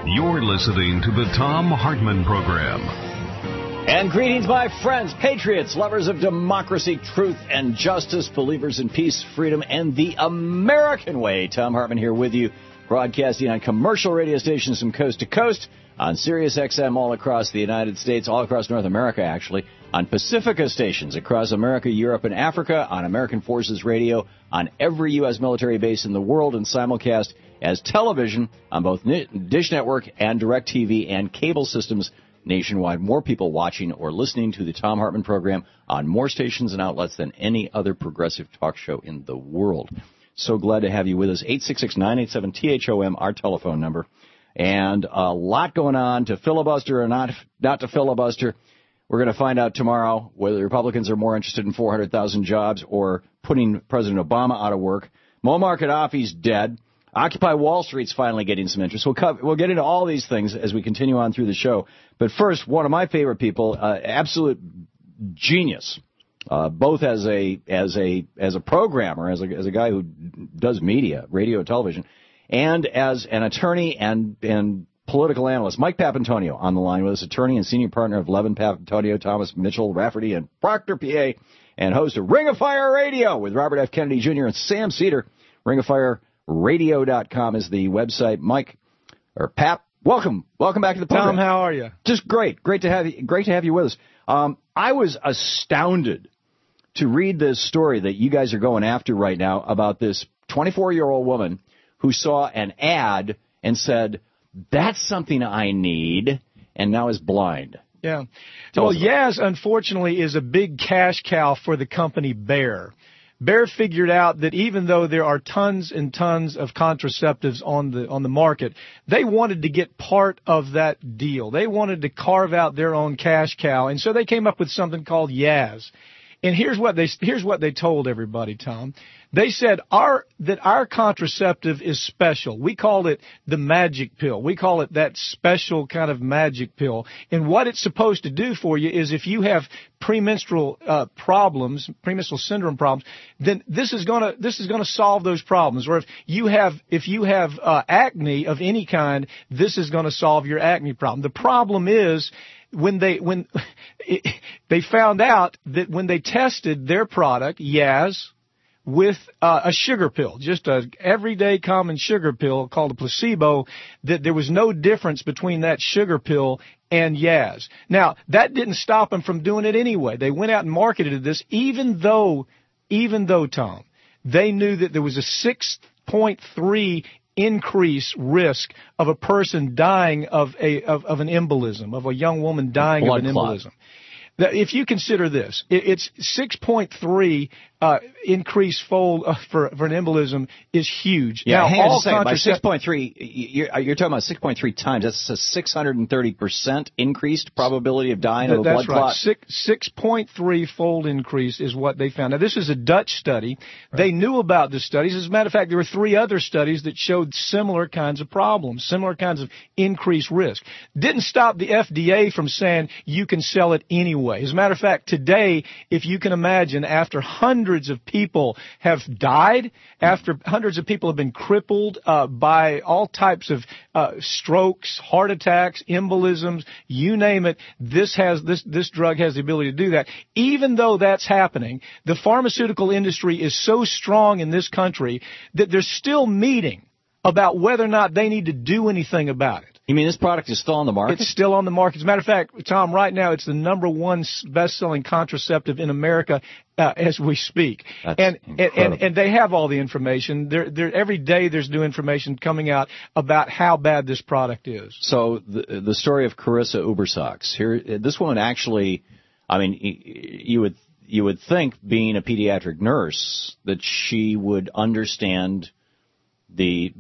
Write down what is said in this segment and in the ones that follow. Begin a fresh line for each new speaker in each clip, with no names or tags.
You're listening to the Thom Hartmann Program.
And greetings, my friends, patriots, lovers of democracy, truth, and justice, believers in peace, freedom, and the American way. Thom Hartmann here with you, broadcasting on commercial radio stations from coast to coast, on Sirius XM all across the United States, all across North America, actually, on Pacifica stations across America, Europe, and Africa, on American Forces Radio, on every U.S. military base in the world, and simulcast as television on both Dish Network and DirecTV and cable systems nationwide. More people watching or listening to the Thom Hartmann program on more stations and outlets than any other progressive talk show in the world. So glad to have you with us. 866-987-THOM, our telephone number. And a lot going on to filibuster or not to filibuster. We're going to find out tomorrow whether the Republicans are more interested in 400,000 jobs or putting President Obama out of work. Muammar Gaddafi's dead. Occupy Wall Street's finally getting some interest. We'll get into all these things as we continue on through the show. But first, one of my favorite people, absolute genius, both as a programmer, as a guy who does media, radio and television, and as an attorney and political analyst. Mike Papantonio on the line with us, attorney and senior partner of Levin Papantonio, Thomas Mitchell, Rafferty, and Proctor, PA, and host of Ring of Fire Radio with Robert F. Kennedy Jr. and Sam Cedar. RingofFireRadio.com is the website. Mike, or Pap, welcome back to the program.
Tom, how are you?
Just great to have you with us. I was astounded to read this story that you guys are going after right now about this 24-year-old woman who saw an ad and said, "That's something I need," and now is blind.
Yeah. Well, Yaz, unfortunately, is a big cash cow for the company Bayer. Bayer figured out that even though there are tons and tons of contraceptives on the market, they wanted to get part of that deal. They wanted to carve out their own cash cow, and so they came up with something called Yaz. And here's what they told everybody, Tom. They said that our contraceptive is special. We call it the magic pill. We call it that special kind of magic pill. And what it's supposed to do for you is if you have premenstrual premenstrual syndrome problems, then this is gonna solve those problems. Or if you have acne of any kind, this is gonna solve your acne problem. The problem is when they found out that when they tested their product, Yaz, with a sugar pill, just a everyday common sugar pill called a placebo, that there was no difference between that sugar pill and Yaz. Now, that didn't stop them from doing it anyway. They went out and marketed this, even though, Tom, they knew that there was a 6.3 increase risk of a person dying of an embolism, of a young woman dying of an embolism. If you consider this, it's 6.3 increase fold for an embolism is huge.
Yeah,
now,
hang on a second. By 6.3, you're talking about 6.3 times. That's a 630% increased probability of dying of a blood clot.
That's right. 6.3 fold increase is what they found. Now, this is a Dutch study. Right. They knew about the studies. As a matter of fact, there were 3 other studies that showed similar kinds of problems, similar kinds of increased risk. Didn't stop the FDA from saying you can sell it anyway. As a matter of fact, today, if you can imagine, after hundreds of people have died, after hundreds of people have been crippled by all types of strokes, heart attacks, embolisms, you name it, this drug has the ability to do that. Even though that's happening, the pharmaceutical industry is so strong in this country that they're still meeting about whether or not they need to do anything about it.
You mean this product is still on the market?
It's still on the market. As a matter of fact, Tom, right now it's the #1 best-selling contraceptive in America as we speak. And they have all the information. Every day there's new information coming out about how bad this product is.
So the story of Carissa Ubersox. Here, this woman actually, I mean, you would think, being a pediatric nurse, that she would understand the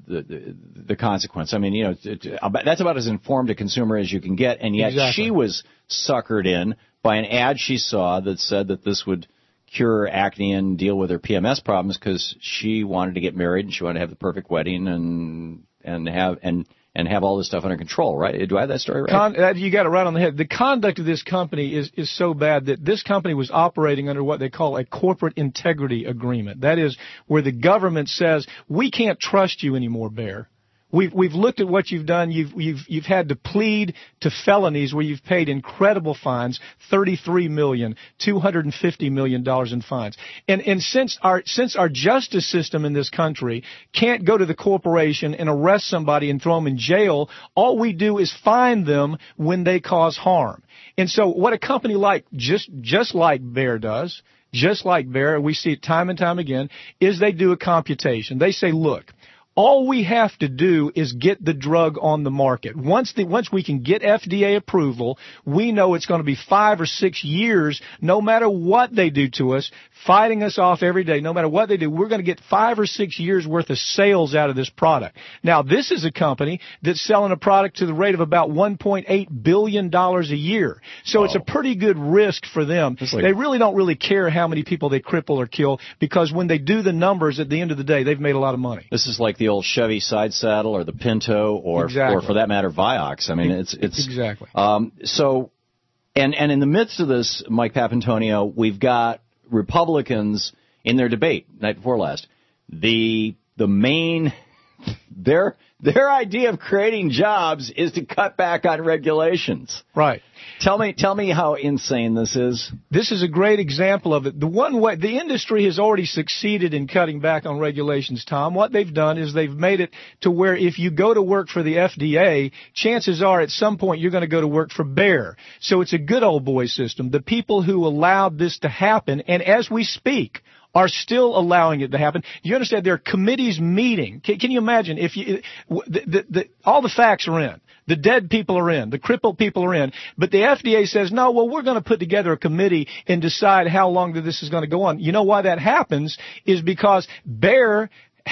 consequence. I mean, that's about as informed a consumer as you can get, and yet
Exactly.
She was suckered in by an ad she saw that said that this would cure acne and deal with her PMS problems because she wanted to get married and she wanted to have the perfect wedding and have all this stuff under control, right? Do I have that story right?
You got it right on the head. The conduct of this company is so bad that this company was operating under what they call a corporate integrity agreement. That is where the government says, we can't trust you anymore, Bayer. We've looked at what you've done. You've had to plead to felonies where you've paid incredible fines, $33 million, $250 million in fines. And since our justice system in this country can't go to the corporation and arrest somebody and throw them in jail, all we do is fine them when they cause harm. And so what a company like just like Bayer does, just like Bayer, we see it time and time again, is they do a computation. They say, look, all we have to do is get the drug on the market. Once we can get FDA approval, we know it's going to be 5 or 6 years, no matter what they do to us, fighting us off every day. No matter what they do, we're going to get 5 or 6 years worth of sales out of this product. Now, this is a company that's selling a product to the rate of about $1.8 billion a year. So It's a pretty good risk for them. They really don't really care how many people they cripple or kill, because when they do the numbers at the end of the day, they've made a lot of money.
This is like the old Chevy side saddle or the Pinto or for that matter Vioxx. I mean, it's
exactly.
So in the midst of this, Mike Papantonio, we've got Republicans in their debate night before last. The main their idea of creating jobs is to cut back on regulations.
Right.
Tell me how insane this is.
This is a great example of it. The industry has already succeeded in cutting back on regulations, Tom. What they've done is they've made it to where if you go to work for the FDA, chances are at some point you're going to go to work for Bayer. So it's a good old boy system. The people who allowed this to happen, and as we speak, are still allowing it to happen. You understand there are committees meeting. Can you imagine if all the facts are in, the dead people are in, the crippled people are in, but the FDA says, no, well, we're going to put together a committee and decide how long this is going to go on. You know why that happens is because Bayer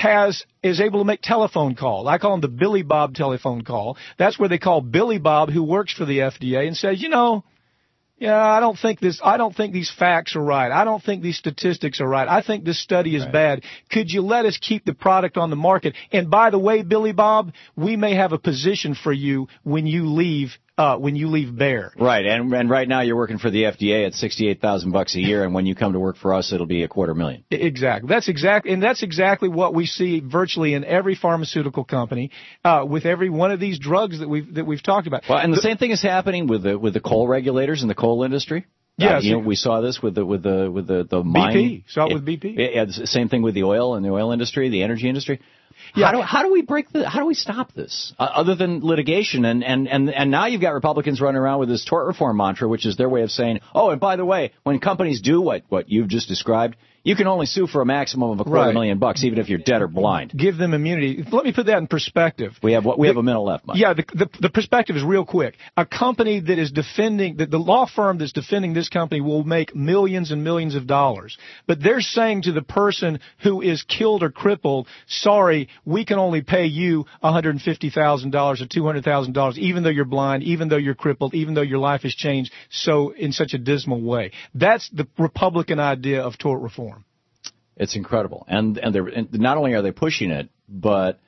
is able to make telephone calls. I call them the Billy Bob telephone call. That's where they call Billy Bob, who works for the FDA, and says, yeah, I don't think these facts are right. I don't think these statistics are right. I think this study is bad. Could you let us keep the product on the market? And by the way, Billy Bob, we may have a position for you when you leave Bayer.
Right. And right now you're working for the FDA at $68,000 a year, and when you come to work for us, it'll be $250,000.
Exactly. That's exactly what we see virtually in every pharmaceutical company, with every one of these drugs that we've talked about.
Well, and the same thing is happening with the coal regulators in the coal industry.
Yes,
we saw this with the mine.
BP. Saw it with BP.
Yeah, the same thing with the oil and the oil industry, the energy industry.
Yeah.
How do we stop this other than litigation? And now you've got Republicans running around with this tort reform mantra, which is their way of saying, oh, and by the way, when companies do what you've just described, you can only sue for a maximum of $250,000, even if you're dead or blind.
Give them immunity. Let me put that in perspective.
We have a minute left, Mike.
Yeah, the perspective is real quick. A company that is defending, the law firm that's defending this company will make millions and millions of dollars. But they're saying to the person who is killed or crippled, sorry, we can only pay you $150,000 or $200,000, even though you're blind, even though you're crippled, even though your life has changed so in such a dismal way. That's the Republican idea of tort reform.
It's incredible, and not only are they pushing it, but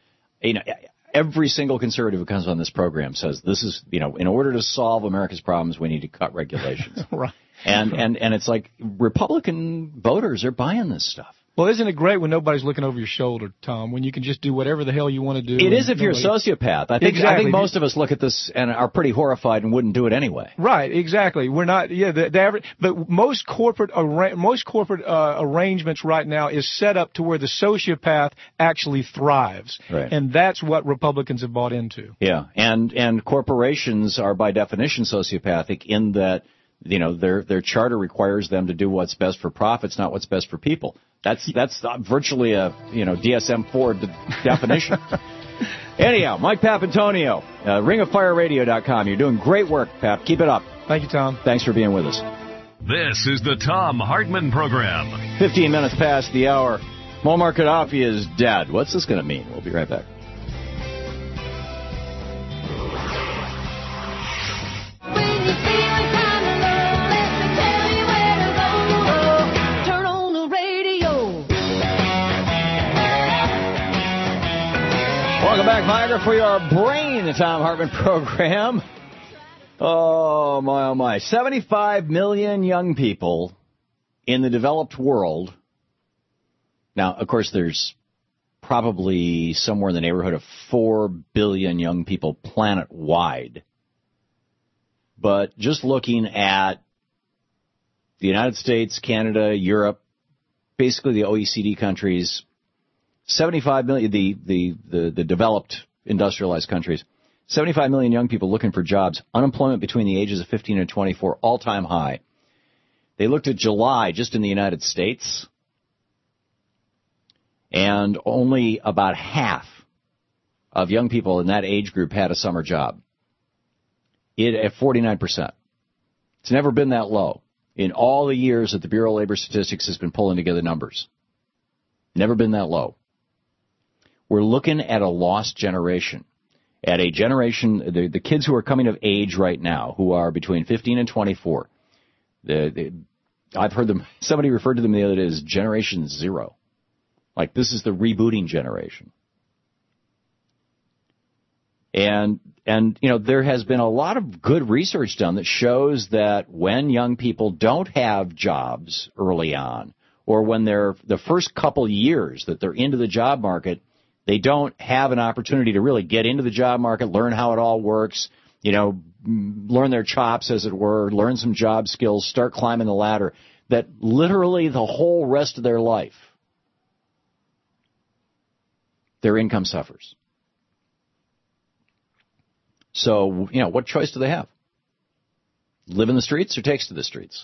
every single conservative who comes on this program says this is in order to solve America's problems, we need to cut regulations.
Right.
And it's like Republican voters are buying this stuff.
Well, isn't it great when nobody's looking over your shoulder, Tom, when you can just do whatever the hell you want to do?
It is if you're a sociopath. I think most of us look at this and are pretty horrified and wouldn't do it anyway.
Right, exactly. We're not, the average, but most corporate arrangements right now is set up to where the sociopath actually thrives.
Right.
And that's what Republicans have bought into.
Yeah, and corporations are by definition sociopathic in that their charter requires them to do what's best for profits, not what's best for people. That's virtually a DSM-4 definition. Anyhow, Mike Papantonio, ringofireradio.com. You're doing great work, Pap. Keep it up.
Thank you, Tom.
Thanks for being with us.
This is the Tom Hartman Program.
15 minutes past the hour. Muammar Gaddafi is dead. What's this going to mean? We'll be right back. Welcome back, Viagra, for your brain, the Tom Hartman Program. Oh, my. 75 million young people in the developed world. Now, of course, there's probably somewhere in the neighborhood of 4 billion young people planet-wide. But just looking at the United States, Canada, Europe, basically the OECD countries, 75 million, the developed industrialized countries, 75 million young people looking for jobs, unemployment between the ages of 15 and 24, all-time high. They looked at July just in the United States, and only about half of young people in that age group had a summer job. At 49%. It's never been that low in all the years that the Bureau of Labor Statistics has been pulling together numbers. Never been that low. We're looking at a lost generation. At a generation, the kids who are coming of age right now, who are between 15 and 24, I've heard them, somebody referred to them the other day as Generation Zero. Like, this is the rebooting generation. And you know, there has been a lot of good research done that shows that when young people don't have jobs early on, or when they're the first couple years that they're into the job market, they don't have an opportunity to really get into the job market, learn how it all works, you know, learn their chops, as it were, learn some job skills, start climbing the ladder, that literally the whole rest of their life, their income suffers. So, you know, what choice do they have? Live in the streets or takes to the streets?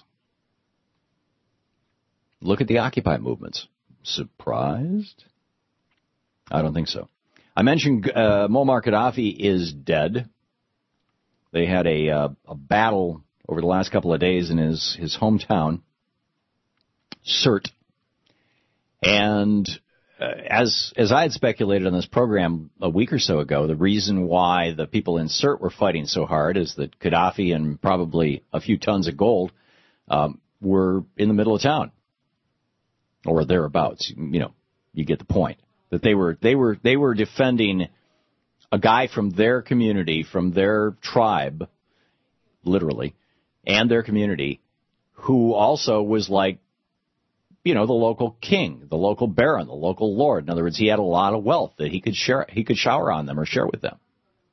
Look at the Occupy movements. Surprised? I don't think so. I mentioned Muammar Gaddafi is dead. They had a battle over the last couple of days in his hometown, Sirte. And as I had speculated on this program a week or so ago, the reason why the people in Sirte were fighting so hard is that Gaddafi and probably a few tons of gold were in the middle of town, or thereabouts. You know, you get the point. That they were defending a guy from their community, from their tribe, literally, and their community, who also was like, you know, the local king, the local baron, the local lord. In other words, he had a lot of wealth that he could shower on them or share with them.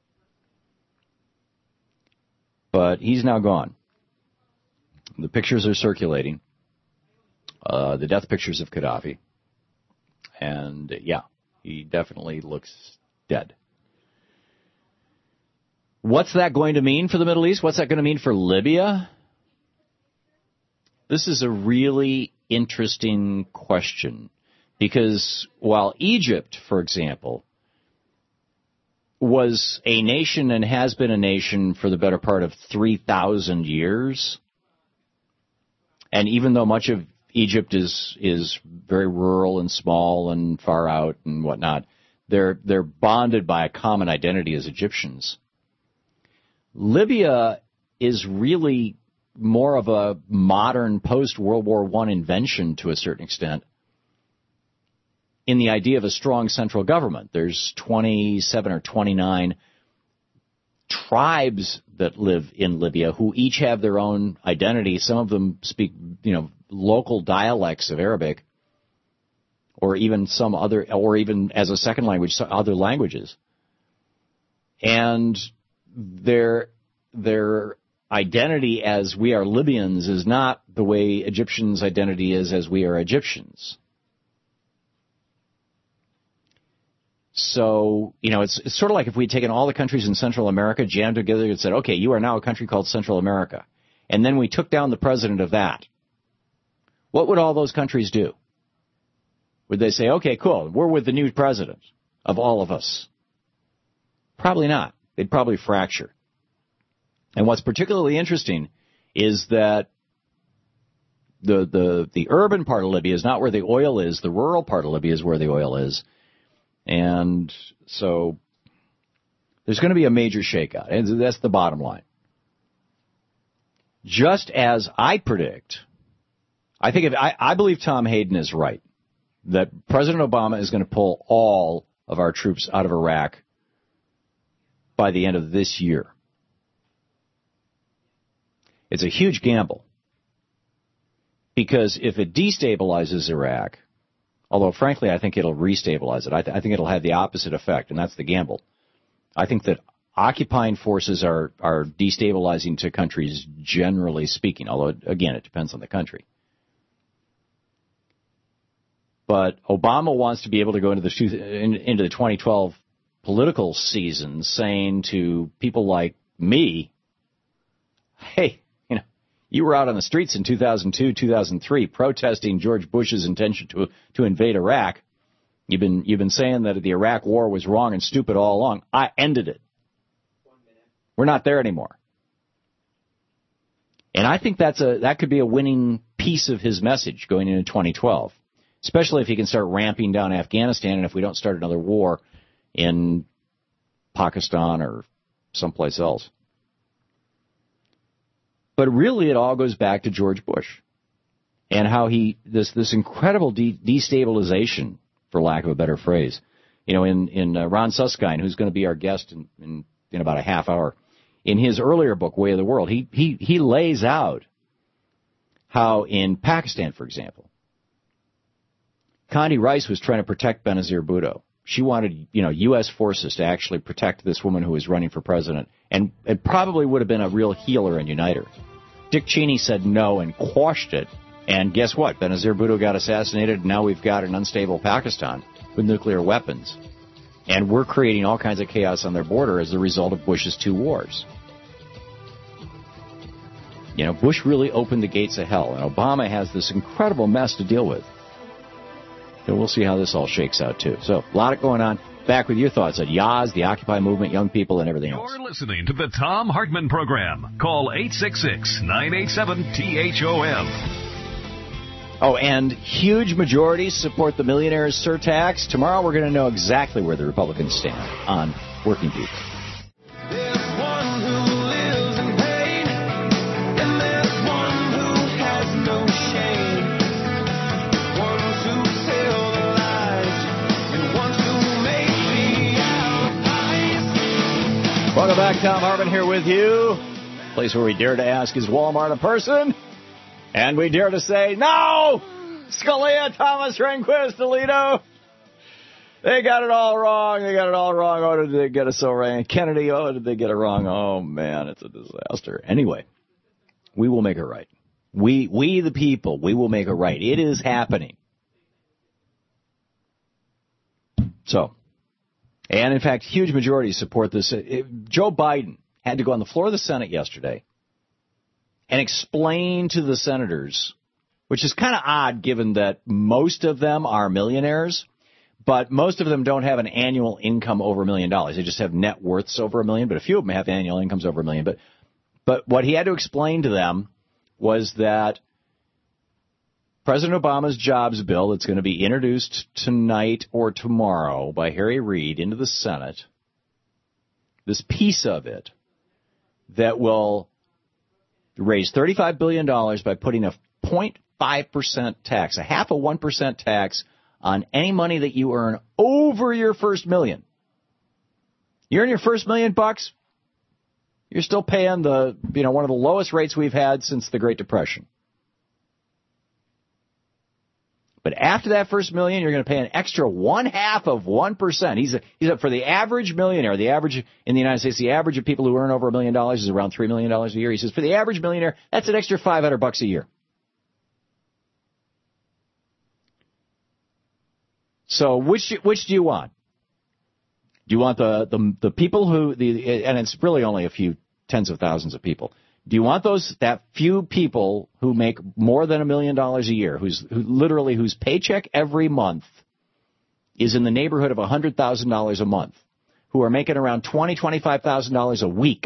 But he's now gone. The pictures are circulating, the death pictures of Gaddafi. And, yeah, he definitely looks dead. What's that going to mean for the Middle East? What's that going to mean for Libya? This is a really interesting question, because while Egypt, for example, was a nation and has been a nation for the better part of 3,000 years, and even though much of Egypt is very rural and small and far out and whatnot, they're bonded by a common identity as Egyptians. Libya is really more of a modern post-World War I invention to a certain extent in the idea of a strong central government. There's 27 or 29 tribes that live in Libya who each have their own identity. Some of them speak, you know, local dialects of Arabic, or even some other, or even as a second language, other languages. And their identity as we are Libyans is not the way Egyptians' identity is as we are Egyptians. So, you know, it's sort of like if we'd taken all the countries in Central America, jammed together and said, okay, you are now a country called Central America. And then we took down the president of that. What would all those countries do? Would they say, okay, cool, we're with the new president of all of us? Probably not. They'd probably fracture. And what's particularly interesting is that the urban part of Libya is not where the oil is. The rural part of Libya is where the oil is. And so there's going to be a major shakeout. And that's the bottom line. Just as I predict, I believe Tom Hayden is right, that President Obama is going to pull all of our troops out of Iraq by the end of this year. It's a huge gamble, because if it destabilizes Iraq, Although, frankly, I think it'll restabilize it. I think it'll have the opposite effect, and that's the gamble. I think that occupying forces are destabilizing to countries, generally speaking, although, again, it depends on the country. But Obama wants to be able to go into the 2012 political season saying to people like me, hey, you were out on the streets in 2002, 2003 protesting George Bush's intention to invade Iraq. You've been saying that the Iraq war was wrong and stupid all along. I ended it. We're not there anymore. And I think that could be a winning piece of his message going into 2012, especially if he can start ramping down Afghanistan and if we don't start another war in Pakistan or someplace else. But really, it all goes back to George Bush and how this incredible destabilization, for lack of a better phrase. In Ron Suskind, who's going to be our guest in about a half hour, in his earlier book, Way of the World, he lays out how in Pakistan, for example, Condi Rice was trying to protect Benazir Bhutto. She wanted, U.S. forces to actually protect this woman who was running for president, and it probably would have been a real healer and uniter. Dick Cheney said no and quashed it, and guess what? Benazir Bhutto got assassinated, and now we've got an unstable Pakistan with nuclear weapons. And we're creating all kinds of chaos on their border as a result of Bush's 2 wars. Bush really opened the gates of hell, and Obama has this incredible mess to deal with. So we'll see how this all shakes out, too. So, a lot going on. Back with your thoughts on Yaz, the Occupy movement, young people, and everything else.
You're listening to the Thom Hartmann Program. Call 866-987-THOM.
Oh, and huge majorities support the millionaire's surtax. Tomorrow we're going to know exactly where the Republicans stand on working people. Welcome back. Thom Hartmann here with you. Place where we dare to ask, is Walmart a person? And we dare to say, no! Scalia, Thomas, Rehnquist, Alito. They got it all wrong. Oh, did they get it so wrong? Kennedy, oh, did they get it wrong? Oh, man, it's a disaster. Anyway, we will make it right. We the people, we will make it right. It is happening. So, and in fact, huge majorities support this. Joe Biden had to go on the floor of the Senate yesterday and explain to the senators, which is kind of odd given that most of them are millionaires, but most of them don't have an annual income over $1 million. They just have net worths over $1 million, but a few of them have annual incomes over $1 million. But what he had to explain to them was that President Obama's jobs bill that's going to be introduced tonight or tomorrow by Harry Reid into the Senate, this piece of it that will raise $35 billion by putting a 0.5% tax, a 0.5% tax on any money that you earn over your first $1 million. You earn your first $1 million bucks, you're still paying one of the lowest rates we've had since the Great Depression. But after that first $1 million, you're going to pay an extra 0.5%. He's up for the average millionaire. The average in the United States, the average of people who earn over $1 million is around $3 million a year. He says for the average millionaire, that's an extra $500 a year. So which do you want? Do you want the people who and it's really only a few tens of thousands of people. Do you want that few people who make more than $1 million a year, whose paycheck every month is in the neighborhood of $100,000 a month, who are making around $25,000 a week,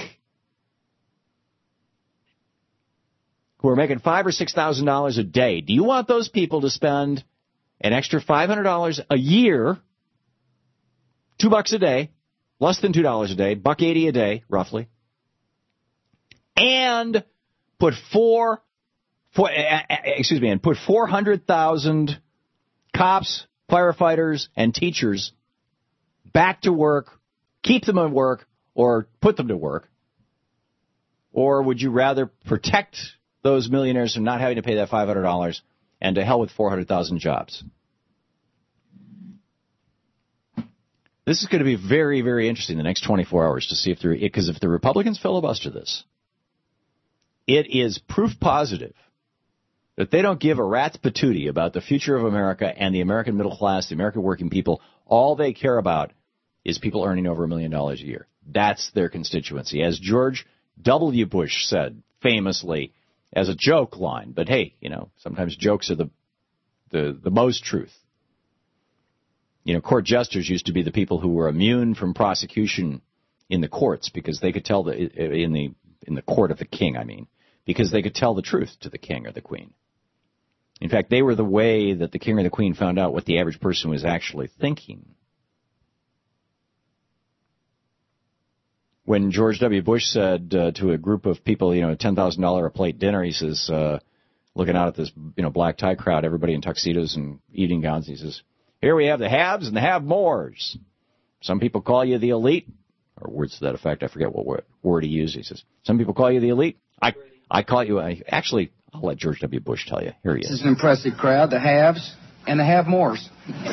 who are making $5,000 or $6,000 a day? Do you want those people to spend an extra $500 a year, $2 a day, less than $2 a day, $1.80 a day, roughly, and put 400,000 cops, firefighters, and teachers back to work, keep them at work, or put them to work? Or would you rather protect those millionaires from not having to pay that $500 and to hell with 400,000 jobs? This is going to be very, very interesting the next 24 hours to see because if the Republicans filibuster this, it is proof positive that they don't give a rat's patootie about the future of America and the American middle class, the American working people. All they care about is people earning over $1 million a year. That's their constituency. As George W. Bush said famously as a joke line, but hey, sometimes jokes are the most truth. Court jesters used to be the people who were immune from prosecution in the courts because they could tell in the court of the king, because they could tell the truth to the king or the queen. In fact, they were the way that the king or the queen found out what the average person was actually thinking. When George W. Bush said to a group of people, $10,000 a plate dinner, he says, looking out at this, black tie crowd, everybody in tuxedos and evening gowns, he says, "Here we have the haves and the have-mores. Some people call you the elite," or words to that effect. I forget what word he used. He says, "Some people call you the elite. I call you." Actually, I'll let George W. Bush tell you. Here he is.
This is an impressive crowd, the haves and the have-mores.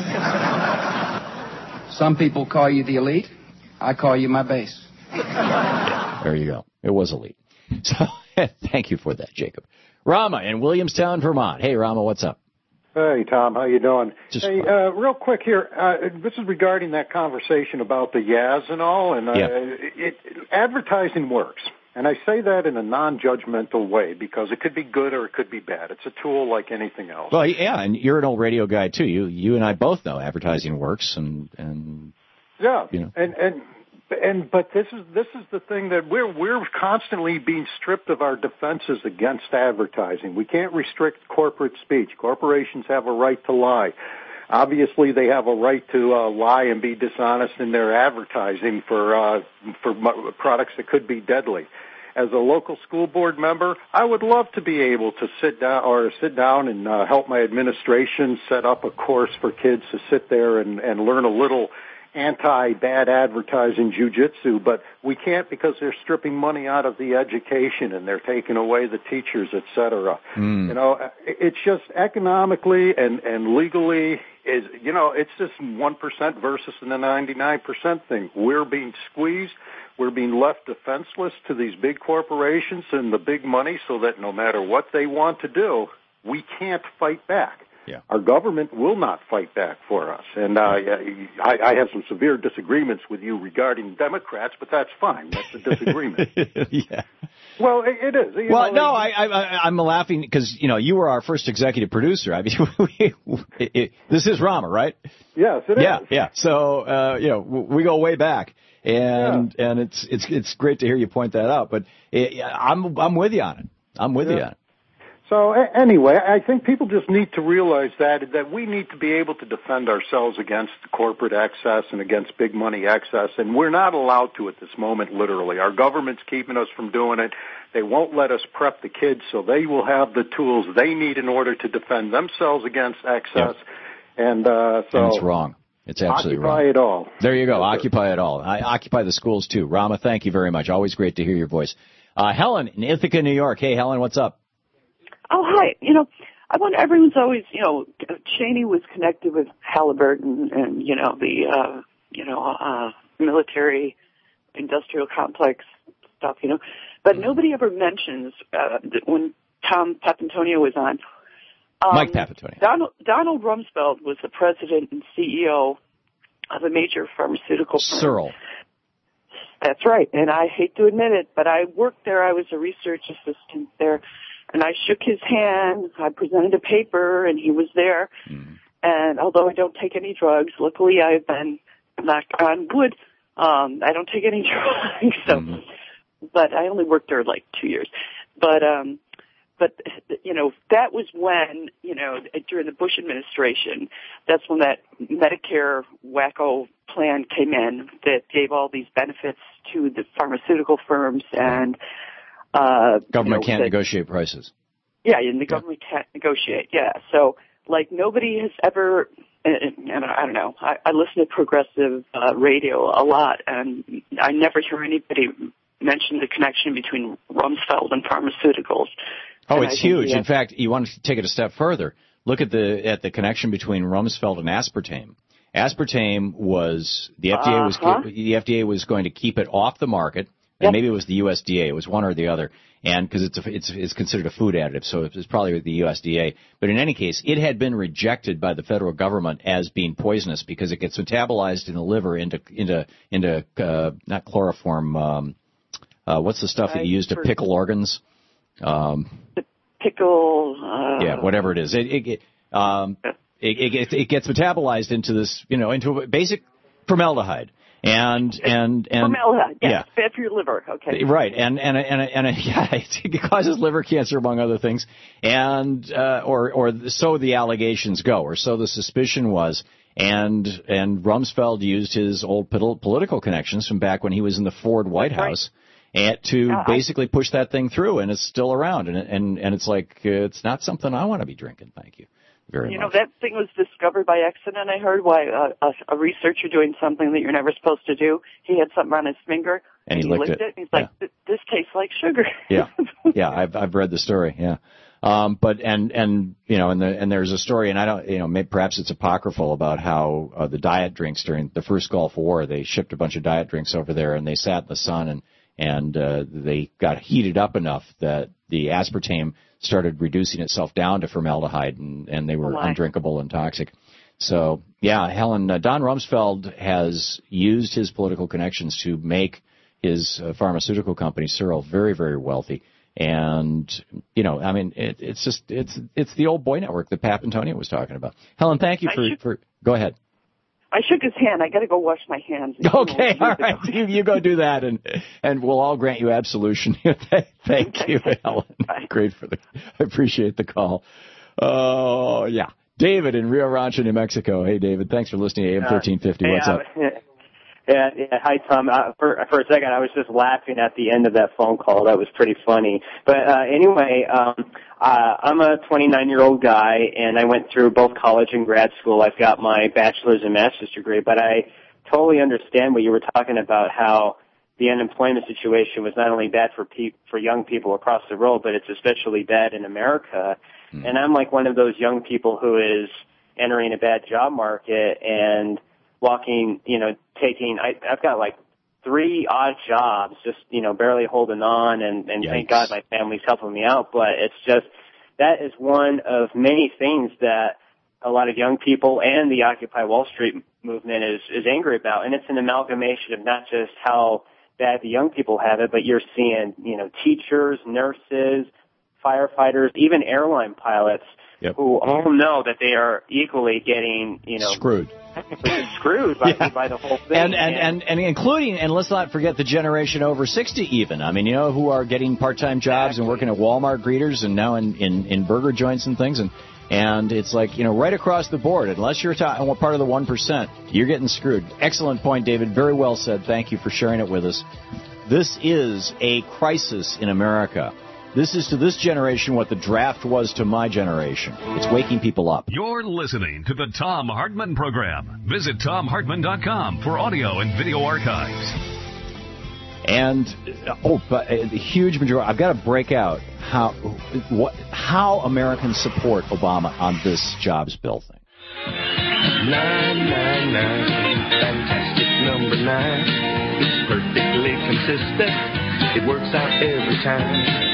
Some people call you the elite. I call you my base.
There you go. It was elite. So thank you for that, Jacob. Rama in Williamstown, Vermont. Hey, Rama, what's up?
Hey, Tom, how you doing?
Hey,
real quick here, this is regarding that conversation about the Yaz and all, and advertising works. And I say that in a non-judgmental way because it could be good or it could be bad. It's a tool like anything else.
Well, yeah, and you're an old radio guy, too. You and I both know advertising works, and
yeah, but this is the thing that we're constantly being stripped of our defenses against advertising. We can't restrict corporate speech. Corporations have a right to lie. Obviously, they have a right to lie and be dishonest in their advertising for products that could be deadly. As a local school board member, I would love to be able to sit down and help my administration set up a course for kids to sit there and learn a little anti-bad advertising jujitsu, but we can't because they're stripping money out of the education and they're taking away the teachers, et cetera. It's just economically and legally it's just 1% versus the 99% thing. We're being squeezed. We're being left defenseless to these big corporations and the big money so that no matter what they want to do, we can't fight back.
Yeah.
Our government will not fight back for us. And I have some severe disagreements with you regarding Democrats, but that's fine. That's a disagreement.
Yeah.
Well, it is.
I'm laughing because, you were our first executive producer. This is Rama, right?
Yes, it is.
Yeah. So, we go way back. And it's great to hear you point that out. But I'm with you on it. I'm with you on it.
So anyway, I think people just need to realize that we need to be able to defend ourselves against corporate excess and against big money excess, and we're not allowed to at this moment, literally. Our government's keeping us from doing it. They won't let us prep the kids so they will have the tools they need in order to defend themselves against excess. Yeah. And
it's wrong. It's absolutely wrong.
Occupy it all.
There you go. Occupy it all. I occupy the schools, too. Rama, thank you very much. Always great to hear your voice. Helen in Ithaca, New York. Hey, Helen, what's up?
Oh, hi. I wonder, everyone's always, Cheney was connected with Halliburton and, the military industrial complex stuff, but nobody ever mentions, when Tom Papantonio was on.
Mike Papantonio.
Donald Rumsfeld was the president and CEO of a major pharmaceutical firm.
Searle.
That's right. And I hate to admit it, but I worked there. I was a research assistant there. And I shook his hand, I presented a paper, and he was there. Mm. And although I don't take any drugs, luckily I've been, knock on wood, I don't take any drugs. So, but I only worked there like 2 years. But that was when, during the Bush administration, that's when that Medicare wacko plan came in that gave all these benefits to the pharmaceutical firms and
government can't negotiate prices.
Yeah, and the government can't negotiate. Yeah, so nobody has ever, and I don't know. I listen to progressive radio a lot, and I never hear anybody mention the connection between Rumsfeld and pharmaceuticals.
Oh, it's huge. In fact, you want to take it a step further. Look at the connection between Rumsfeld and aspartame. Aspartame was the FDA was going to keep it off the market, and maybe it was the USDA. It was one or the other, and because it's considered a food additive, so it was probably the USDA. But in any case, it had been rejected by the federal government as being poisonous because it gets metabolized in the liver into not chloroform. What's the stuff that you use to pickle organs? Whatever it is. It gets metabolized into this, into a basic formaldehyde. And
formaldehyde, it's bad for your liver. Okay,
right, and it causes liver cancer among other things, and or so the allegations go, or so the suspicion was, and Rumsfeld used his old political connections from back when he was in the Ford White House, and to basically push that thing through, and it's still around, and it's like it's not something I want to be drinking. Thank you. Very much.
That thing was discovered by accident, I heard, why a researcher doing something that you're never supposed to do. He had something on his finger,
and he licked it.
And he's like, this tastes like sugar.
I've read the story, but there's a story, and I don't, maybe perhaps it's apocryphal about how the diet drinks during the first Gulf War, they shipped a bunch of diet drinks over there, and they sat in the sun, and they got heated up enough that the aspartame started reducing itself down to formaldehyde, and they were undrinkable and toxic. So, Helen, Don Rumsfeld has used his political connections to make his pharmaceutical company, Searle, very, very wealthy. And, it's the old boy network that Pap Antonio was talking about. Helen, thank you for go ahead.
I shook his hand. I got to go wash my hands.
Okay, all right. You go do that, and we'll all grant you absolution. Thank you, Helen. Great I appreciate the call. Oh, yeah. David in Rio Rancho, New Mexico. Hey, David. Thanks for listening to AM 1350. What's up?
Yeah. Hi, Tom. For a second, I was just laughing at the end of that phone call. That was pretty funny. But anyway, I'm a 29-year-old guy, and I went through both college and grad school. I've got my bachelor's and master's degree, but I totally understand what you were talking about, how the unemployment situation was not only bad for young people across the world, but it's especially bad in America. And I'm like one of those young people who is entering a bad job market and walking, I've got like 3 odd jobs, just, barely holding on, and thank God my family's helping me out. But it's just, that is one of many things that a lot of young people and the Occupy Wall Street movement is angry about. And it's an amalgamation of not just how bad the young people have it, but you're seeing, teachers, nurses, firefighters, even airline pilots who all know that they are equally getting,
screwed
by the whole thing.
And including, and let's not forget the generation over 60 even. I mean, who are getting part-time jobs and working at Walmart greeters and now in burger joints and things. And it's like, right across the board, unless you're part of the 1%, you're getting screwed. Excellent point, David. Very well said. Thank you for sharing it with us. This is a crisis in America. This is to this generation what the draft was to my generation. It's waking people up.
You're listening to the Thom Hartmann Program. Visit ThomHartmann.com for audio and video archives.
And, but the huge majority, I've got to break out how Americans support Obama on this jobs bill thing.
999, fantastic number 9. It's perfectly consistent. It works out every time.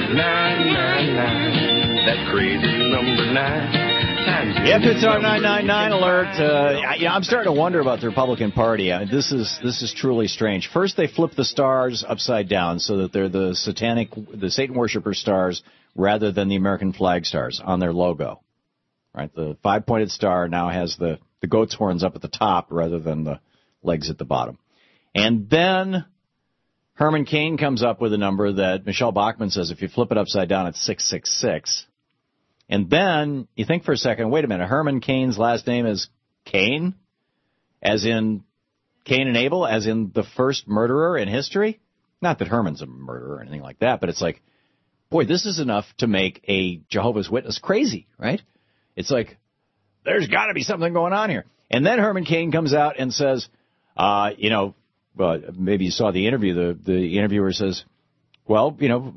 999, that crazy number 9.
Yep, it's our 999 alert. I'm starting to wonder about the Republican Party. This is truly strange. First, they flip the stars upside down so that they're the Satan worshiper stars rather than the American flag stars on their logo. Right, the 5-pointed star now has the goat's horns up at the top rather than the legs at the bottom. And then Herman Cain comes up with a number that Michelle Bachmann says if you flip it upside down, it's 666. And then you think for a second, wait a minute, Herman Cain's last name is Cain? As in Cain and Abel? As in the first murderer in history? Not that Herman's a murderer or anything like that, but it's like, boy, this is enough to make a Jehovah's Witness crazy, right? It's like, there's got to be something going on here. And then Herman Cain comes out and says, maybe you saw the interview. The interviewer says, well,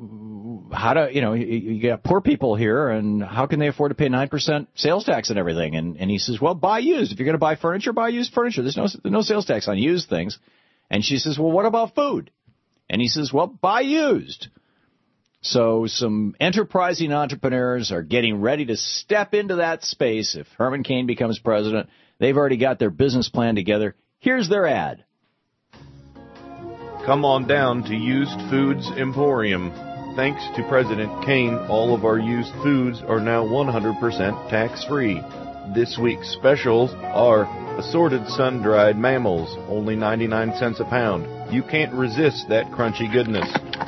you got poor people here, and how can they afford to pay 9% sales tax and everything? And he says, well, buy used. If you're going to buy furniture, buy used furniture. There's no sales tax on used things. And she says, well, what about food? And he says, well, buy used. So some enterprising entrepreneurs are getting ready to step into that space if Herman Cain becomes president. They've already got their business plan together. Here's their ad.
Come on down to Used Foods Emporium. Thanks to President Cain, all of our used foods are now 100% tax-free. This week's specials are assorted sun-dried mammals, only 99 cents a pound. You can't resist that crunchy goodness.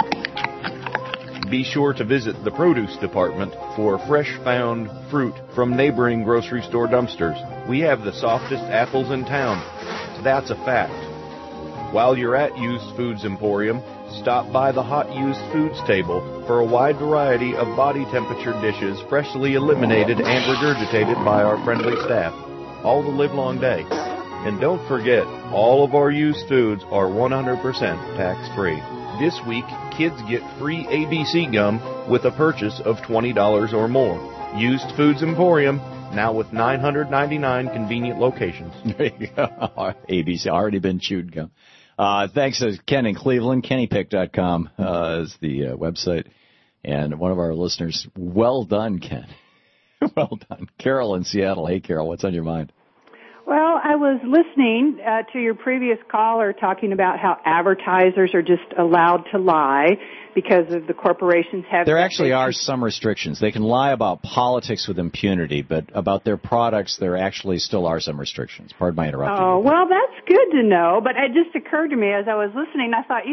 Be sure to visit the produce department for fresh found fruit from neighboring grocery store dumpsters. We have the softest apples in town. That's a fact. While you're at Used Foods Emporium, stop by the Hot Used Foods table for a wide variety of body temperature dishes freshly eliminated and regurgitated by our friendly staff, all the livelong day. And don't forget, all of our used foods are 100% tax-free. This week, kids get free ABC gum with a purchase of $20 or more. Used Foods Emporium, now with 999 convenient locations.
There you go. ABC, already been chewed gum. Thanks to Ken in Cleveland. KennyPick.com is the website. And one of our listeners, well done, Ken. Well done. Carol in Seattle. Hey, Carol, what's on your mind?
Well, I was listening to your previous caller talking about how advertisers are just allowed to lie because of the corporations have...
There actually are some restrictions. They can lie about politics with impunity, but about their products, there actually still are some restrictions. Pardon my interrupting.
Oh, well, that's good to know, but it just occurred to me as I was listening, I thought,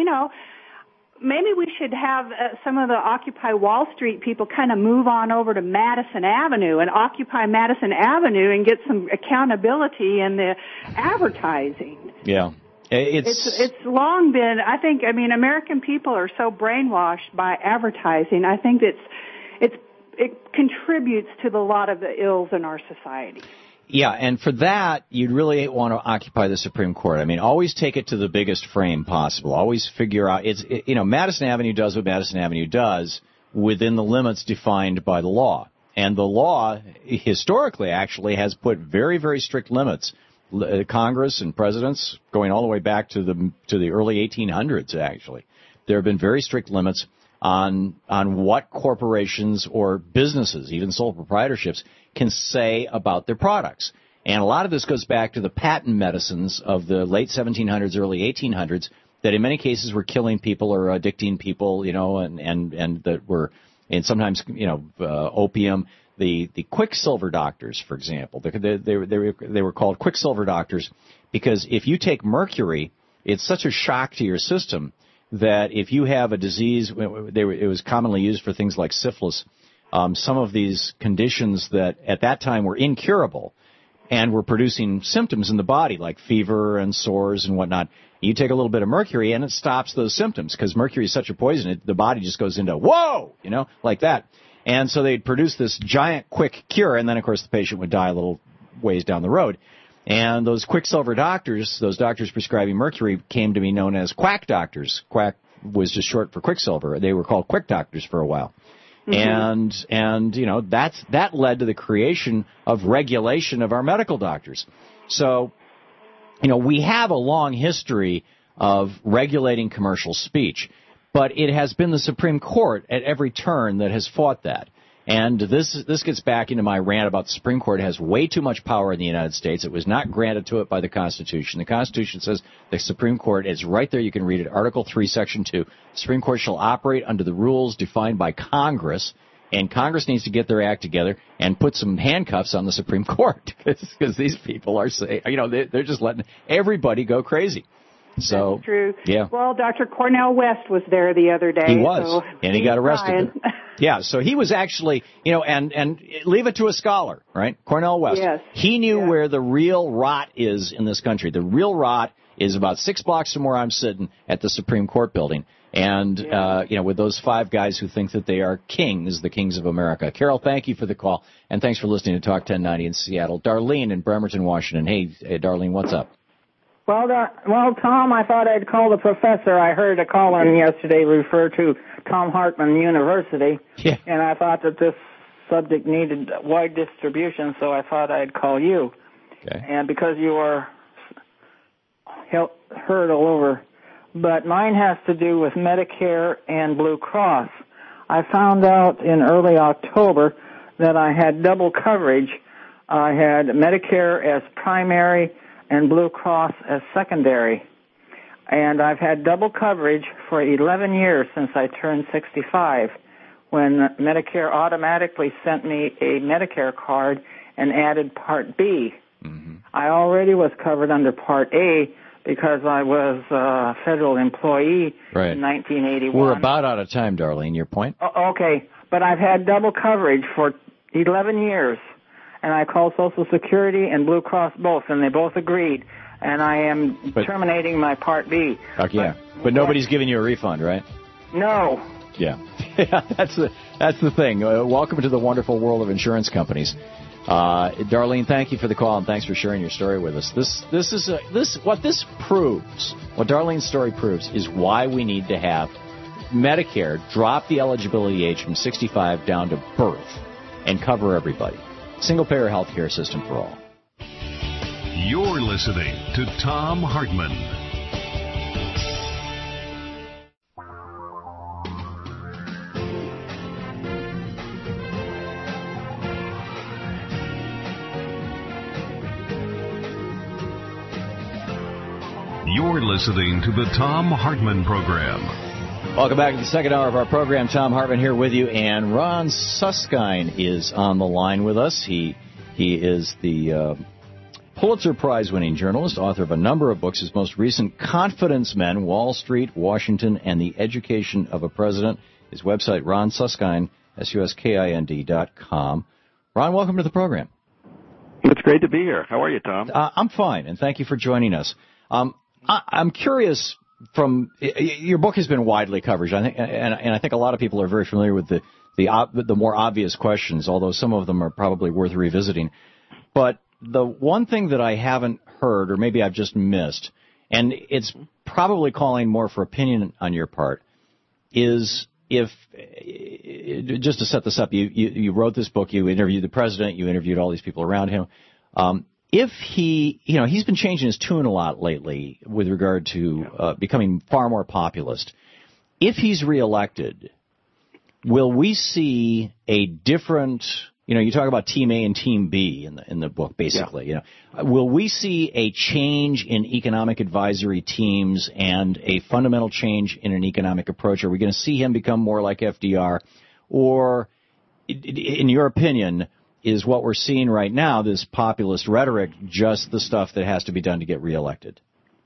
maybe we should have some of the Occupy Wall Street people kind of move on over to Madison Avenue and occupy Madison Avenue and get some accountability in the advertising.
Yeah.
It's long been, American people are so brainwashed by advertising. I think it contributes to a lot of the ills in our society.
Yeah, and for that, you'd really want to occupy the Supreme Court. Always take it to the biggest frame possible. Always figure out, Madison Avenue does what Madison Avenue does within the limits defined by the law. And the law, historically, actually has put very, very strict limits. Congress and presidents, going all the way back to the early 1800s, actually. There have been very strict limits on what corporations or businesses, even sole proprietorships, can say about their products. And a lot of this goes back to the patent medicines of the late 1700s, early 1800s, that in many cases were killing people or addicting people, and that were, and sometimes, opium. The Quicksilver doctors, for example, they were called Quicksilver doctors because if you take mercury, it's such a shock to your system that if you have a disease, it was commonly used for things like syphilis, some of these conditions that at that time were incurable and were producing symptoms in the body like fever and sores and whatnot. You take a little bit of mercury and it stops those symptoms because mercury is such a poison, the body just goes into, whoa, like that. And so they'd produce this giant quick cure, and then, of course, the patient would die a little ways down the road. And those Quicksilver doctors, those doctors prescribing mercury, came to be known as quack doctors. Quack was just short for Quicksilver. They were called quick doctors for a while. Mm-hmm. And that led to the creation of regulation of our medical doctors. So, we have a long history of regulating commercial speech. But it has been the Supreme Court at every turn that has fought that. And this gets back into my rant about the Supreme Court has way too much power in the United States. It was not granted to it by the Constitution. The Constitution says the Supreme Court is right there. You can read it. Article 3, Section 2. The Supreme Court shall operate under the rules defined by Congress. And Congress needs to get their act together and put some handcuffs on the Supreme Court because these people are saying, they're just letting everybody go crazy. So,
that's true.
Yeah.
Well, Dr. Cornel West was there the other day.
He was, and he got arrested. Yeah, so he was actually, and leave it to a scholar, right? Cornel West.
Yes.
He knew where the real rot is in this country. The real rot is about 6 blocks from where I'm sitting at the Supreme Court building. And, with ththose 5 guys who think that they are kings, the kings of America. Carol, thank you for the call, and thanks for listening to Talk 1090 in Seattle. Darlene in Bremerton, Washington. Hey, Darlene, what's up?
Well, Tom, I thought I'd call the professor. I heard a caller yesterday refer to Thom Hartmann University, and I thought that this subject needed wide distribution, so I thought I'd call you.
Okay.
And because you are heard all over, but mine has to do with Medicare and Blue Cross. I found out in early October that I had double coverage. I had Medicare as primary and Blue Cross as secondary. And I've had double coverage for 11 years since I turned 65, when Medicare automatically sent me a Medicare card and added Part B.
Mm-hmm.
I already was covered under Part A because I was a federal employee in 1981.
We're about out of time, Darlene. Your point?
Okay, but I've had double coverage for 11 years, and I called Social Security and Blue Cross both, and they both agreed, and I am terminating my Part B.
But nobody's giving you a refund, right?
No.
Yeah, that's the thing. Welcome to the wonderful world of insurance companies. Darlene, thank you for the call and thanks for sharing your story with us. What Darlene's story proves is why we need to have Medicare drop the eligibility age from 65 down to birth and cover everybody. Single payer health care system for all.
You're listening to Thom Hartmann. You're listening to the Thom Hartmann Program.
Welcome back to the second hour of our program. Thom Hartmann here with you, and Ron Suskind is on the line with us. He is the Pulitzer Prize-winning journalist, author of a number of books. His most recent, Confidence Men, Wall Street, Washington, and the Education of a President. His website, RonSuskind, SUSKIND.com. Ron, welcome to the program.
It's great to be here. How are you, Tom?
I'm fine, and thank you for joining us. I'm curious. Your book has been widely covered, I think, and I think a lot of people are very familiar with the more obvious questions, although some of them are probably worth revisiting. But the one thing that I haven't heard, or maybe I've just missed, and it's probably calling more for opinion on your part, is if, just to set this up, you wrote this book, you interviewed the president, you interviewed all these people around him. If he's been changing his tune a lot lately with regard to becoming far more populist. If he's reelected, will we see a different, you talk about Team A and Team B in the book, basically. Yeah. Will we see a change in economic advisory teams and a fundamental change in an economic approach? Are we going to see him become more like FDR? Or, in your opinion, is what we're seeing right now, this populist rhetoric, just the stuff that has to be done to get reelected?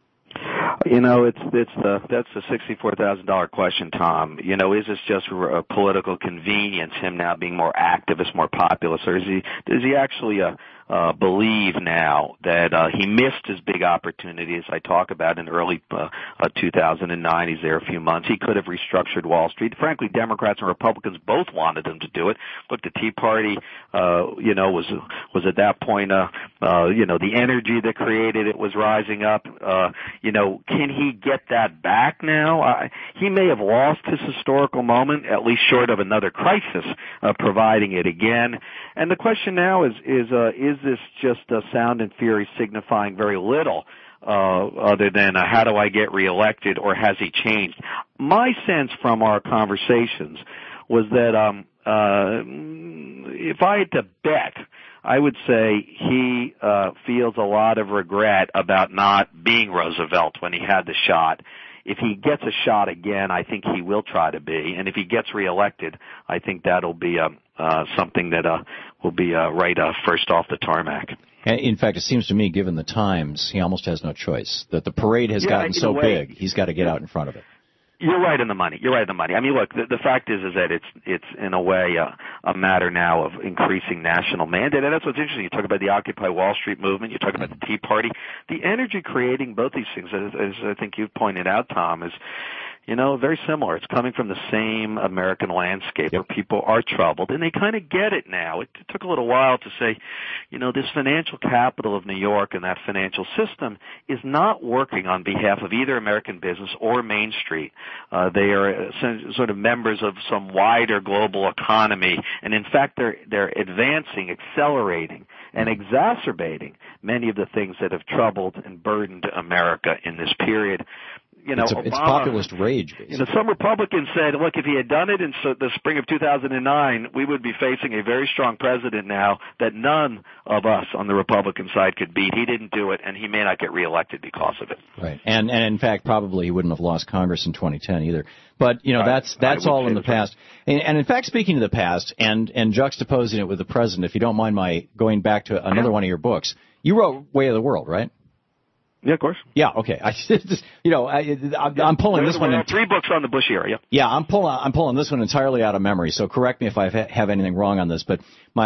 That's the $64,000 question, Tom. Is this just a political convenience, him now being more activist, more populist, or does he actually believe now that he missed his big opportunity, as I talk about in early 2009? He's there a few months. He could have restructured Wall Street. Frankly, Democrats and Republicans both wanted him to do it. Look, the Tea Party, was at that point, the energy that created it was rising up. Can he get that back now? He may have lost his historical moment, at least short of another crisis, providing it again. And the question now is this just sound and fury signifying very little other than how do I get reelected, or has he changed? My sense from our conversations was that if I had to bet, I would say he feels a lot of regret about not being Roosevelt when he had the shot. If he gets a shot again, I think he will try to be. And if he gets reelected, I think that'll be something that will be right first off the tarmac.
In fact, it seems to me, given the times, he almost has no choice. That the parade has gotten so big, he's got to get out in front of it.
You're right in the money. I mean, look, the fact is that it's in a way a matter now of increasing national mandate, and that's what's interesting. You talk about the Occupy Wall Street movement. You talk about the Tea Party. The energy creating both these things, as I think you've pointed out, Tom, is, very similar. It's coming from the same American landscape where people are troubled, and they kind of get it now. It took a little while to say, this financial capital of New York and that financial system is not working on behalf of either American business or Main Street. They are sort of members of some wider global economy, and in fact, they're advancing, accelerating, and exacerbating many of the things that have troubled and burdened America in this period.
It's populist rage, basically.
Some Republicans said, look, if he had done it in the spring of 2009, we would be facing a very strong president now that none of us on the Republican side could beat. He didn't do it, and he may not get reelected because of it.
Right. And in fact, probably he wouldn't have lost Congress in 2010 either. But, that's all in the past. And in fact, speaking of the past and juxtaposing it with the present, if you don't mind my going back to another one of your books, you wrote Way of the World, right?
Yeah, of course.
Yeah, okay. I'm pulling this one.
3 books on the Bush era.
Yeah, I'm pulling this one entirely out of memory. So correct me if I have anything wrong on this. But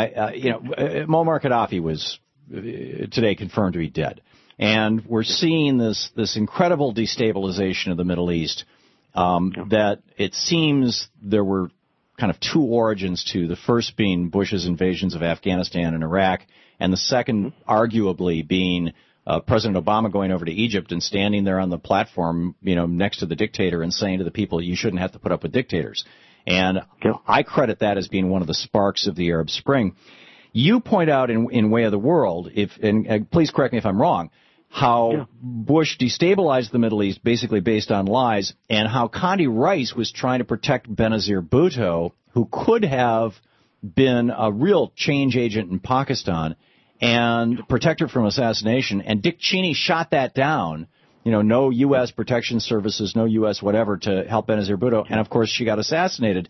Muammar Gaddafi was today confirmed to be dead, and we're seeing this incredible destabilization of the Middle East. That it seems there were kind of 2 origins to, the first being Bush's invasions of Afghanistan and Iraq, and the second arguably being President Obama going over to Egypt and standing there on the platform, next to the dictator and saying to the people, you shouldn't have to put up with dictators. And I credit that as being one of the sparks of the Arab Spring. You point out in Way of the World, and please correct me if I'm wrong, how Bush destabilized the Middle East basically based on lies, and how Condi Rice was trying to protect Benazir Bhutto, who could have been a real change agent in Pakistan, and protect her from assassination. And Dick Cheney shot that down. No U.S. protection services, no U.S. whatever to help Benazir Bhutto. And, of course, she got assassinated.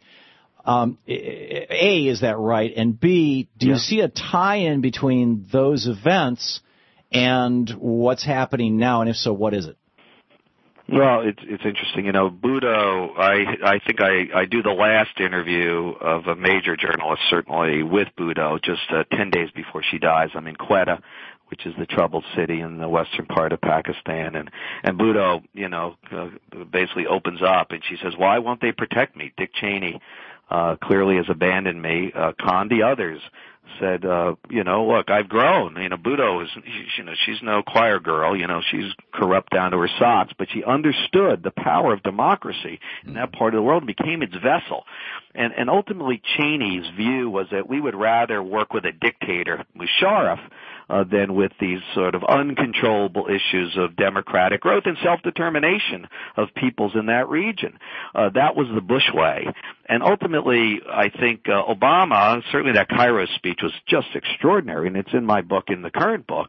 A, is that right? And B, do you see a tie-in between those events and what's happening now? And if so, what is it?
Well, it's interesting. Bhutto, I think I do the last interview of a major journalist, certainly, with Bhutto just 10 days before she dies. I'm in Quetta, which is the troubled city in the western part of Pakistan. And Bhutto, basically opens up, and she says, why won't they protect me? Dick Cheney clearly has abandoned me. Condi, others said, look, I've grown. Bhutto is, she's no choir girl. She's corrupt down to her socks, but she understood the power of democracy in that part of the world and became its vessel. And ultimately, Cheney's view was that we would rather work with a dictator, Musharraf, than with these sort of uncontrollable issues of democratic growth and self-determination of peoples in that region. That was the Bush way. And ultimately, I think Obama, certainly that Cairo speech was just extraordinary, and it's in my book, in the current book.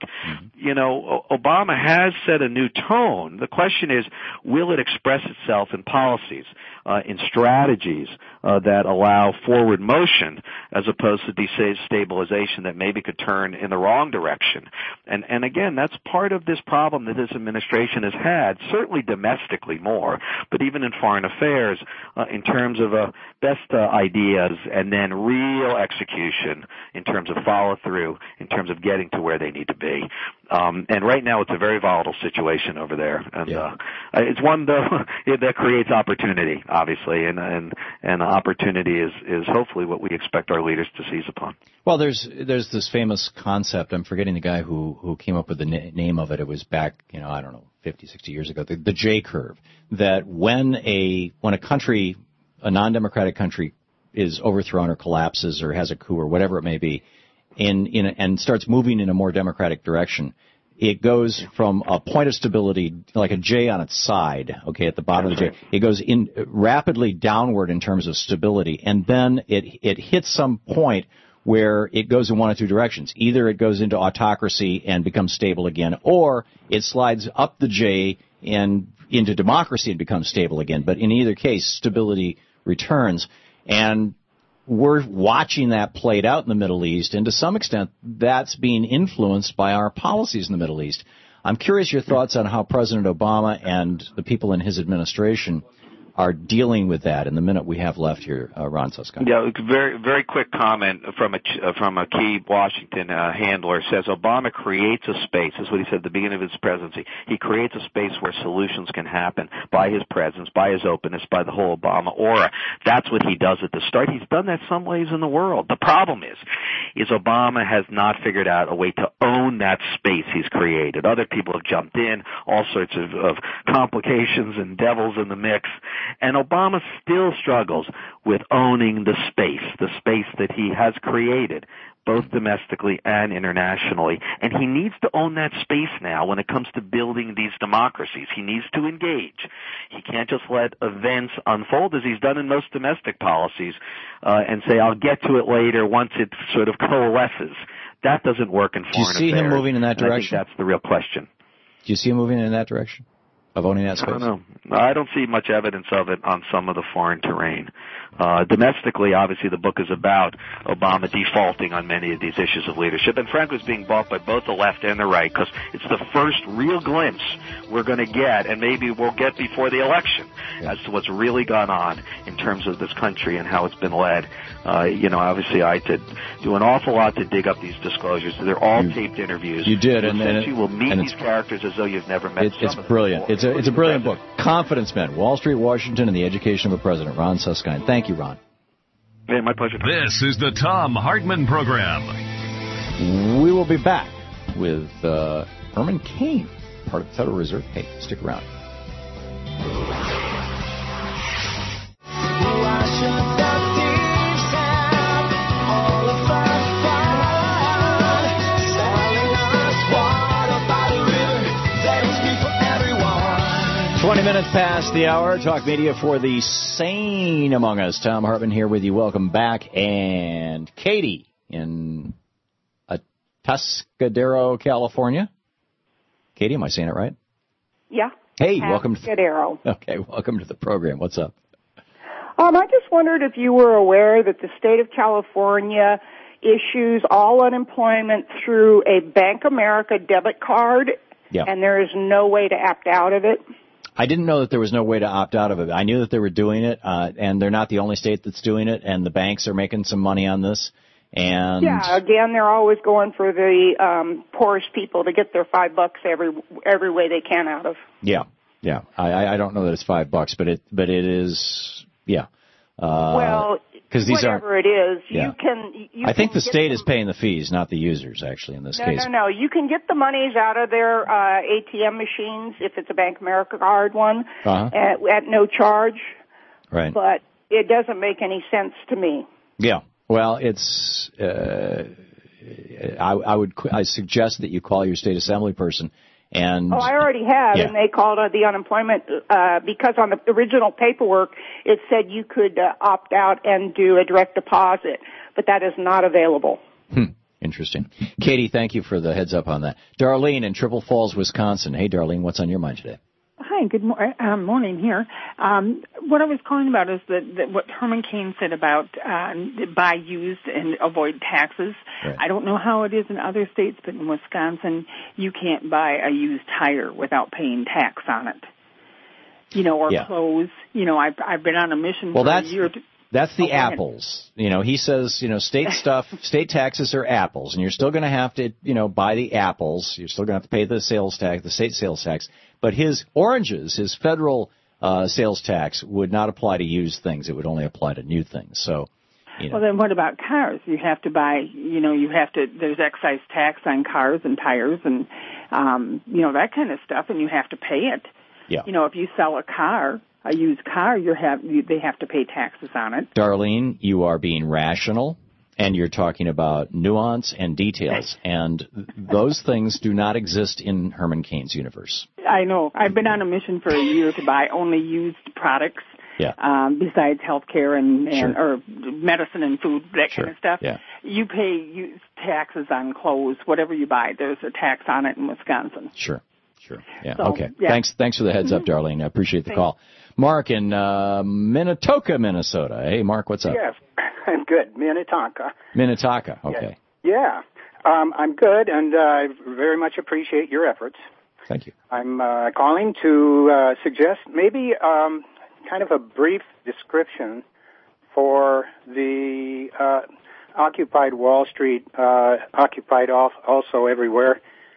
Obama has set a new tone. The question is, will it express itself in policies, in strategies that allow forward motion as opposed to destabilization that maybe could turn in the wrong direction? And again, that's part of this problem that this administration has had, certainly domestically more, but even in foreign affairs, in terms of best ideas and then real execution in terms of follow-through, in terms of getting to where they need to be. And right now it's a very volatile situation over there. And it's one, though, that creates opportunity, obviously, and opportunity is hopefully what we expect our leaders to seize upon.
Well, there's this famous concept. I'm forgetting the guy who came up with the name of it. It was back, 50, 60 years ago. The J curve. That when a country, a non-democratic country, is overthrown or collapses or has a coup or whatever it may be, and starts moving in a more democratic direction, it goes from a point of stability, like a J on its side, okay, at the bottom of the J. It goes in rapidly downward in terms of stability, and then it hits some point where it goes in one of two directions. Either it goes into autocracy and becomes stable again, or it slides up the J and into democracy and becomes stable again. But in either case, stability returns. And we're watching that played out in the Middle East, and to some extent, that's being influenced by our policies in the Middle East. I'm curious your thoughts on how President Obama and the people in his administration are dealing with that in the minute we have left here, Ron Suskind.
Yeah, very very quick comment from a key Washington handler. Says Obama creates a space. This is what he said at the beginning of his presidency. He creates a space where solutions can happen by his presence, by his openness, by the whole Obama aura. That's what he does at the start. He's done that some ways in the world. The problem is Obama has not figured out a way to own that space he's created. Other people have jumped in, all sorts of complications and devils in the mix. And Obama still struggles with owning the space that he has created, both domestically and internationally. And he needs to own that space now when it comes to building these democracies. He needs to engage. He can't just let events unfold as he's done in most domestic policies and say, I'll get to it later once it sort of coalesces. That doesn't work in foreign affairs.
Do you see him moving in that direction?
I think that's the real question.
Do you see him moving in that direction? Of owning that space?
I don't know. I don't see much evidence of it on some of the foreign terrain. Domestically, obviously, the book is about Obama defaulting on many of these issues of leadership, and frankly, it's being bought by both the left and the right because it's the first real glimpse we're going to get, and maybe we'll get before the election, as to what's really gone on in terms of this country and how it's been led. Obviously, I had to do an awful lot to dig up these disclosures. They're all taped interviews.
You did,
you will meet these characters as though you've never met them.
It's brilliant. It's a brilliant book. Confidence Men, Wall Street, Washington, and the Education of a President. Ron Suskind. Thank you, Ron.
Hey, my pleasure.
This is the Thom Hartmann Program.
We will be back with Herman Cain, part of the Federal Reserve. Hey, stick around. 20 minutes past the hour. Talk media for the sane among us. Thom Hartmann here with you. Welcome back. And Katie in Atascadero, California. Katie, am I saying it right?
Yeah.
Hey, welcome.
Atascadero.
Okay, welcome to the program. What's up?
I just wondered if you were aware that the state of California issues all unemployment through a Bank America debit card, and there is no way to opt out of it.
I didn't know that there was no way to opt out of it. I knew that they were doing it, and they're not the only state that's doing it, and the banks are making some money on this. And
again, they're always going for the poorest people to get their $5 every way they can out of.
Yeah. I don't know that it's $5, but it is.
Well,
because these
whatever it is,
you
can.
I think the state is paying the fees, not the users. Actually, in this case.
No. You can get the monies out of their ATM machines if it's a Bank America card one at no charge.
Right.
But it doesn't make any sense to me.
Yeah. Well, it's. I suggest that you call your state assembly person. And
I already have, and they called the unemployment because on the original paperwork it said you could opt out and do a direct deposit, but that is not available.
Interesting. Katie, thank you for the heads up on that. Darlene in Triple Falls, Wisconsin. Hey, Darlene, what's on your mind today?
Hi, good morning here. What I was calling about is that what Herman Cain said about buy used and avoid taxes.
Right. I
don't know how it is in other states, but in Wisconsin, you can't buy a used tire without paying tax on it. Or clothes. I've been on a mission for a year.
That's the apples. He says, state taxes are apples, and you're still going to have to, buy the apples. You're still going to have to pay the sales tax, the state sales tax. But his oranges, his federal sales tax would not apply to used things. It would only apply to new things. So,
Well, then what about cars? You have to buy, there's excise tax on cars and tires and, that kind of stuff, and you have to pay it.
Yeah.
If you sell a used car, they have to pay taxes on it.
Darlene, you are being rational, and you're talking about nuance and details, and those things do not exist in Herman Cain's universe.
I know. I've been on a mission for a year to buy only used products, besides healthcare and or medicine and food, that kind of stuff.
Yeah.
You pay used taxes on clothes, whatever you buy. There's a tax on it in Wisconsin.
Sure. Yeah.
So,
okay. Thanks for the heads up, Darlene. I appreciate the call. Mark in Minnetonka, Minnesota. Hey, Mark, what's up?
Yes, I'm good. Minnetonka.
Okay.
Yeah. I'm good, and I very much appreciate your efforts.
Thank you.
I'm calling to suggest maybe kind of a brief description for the occupied Wall Street, occupied also everywhere.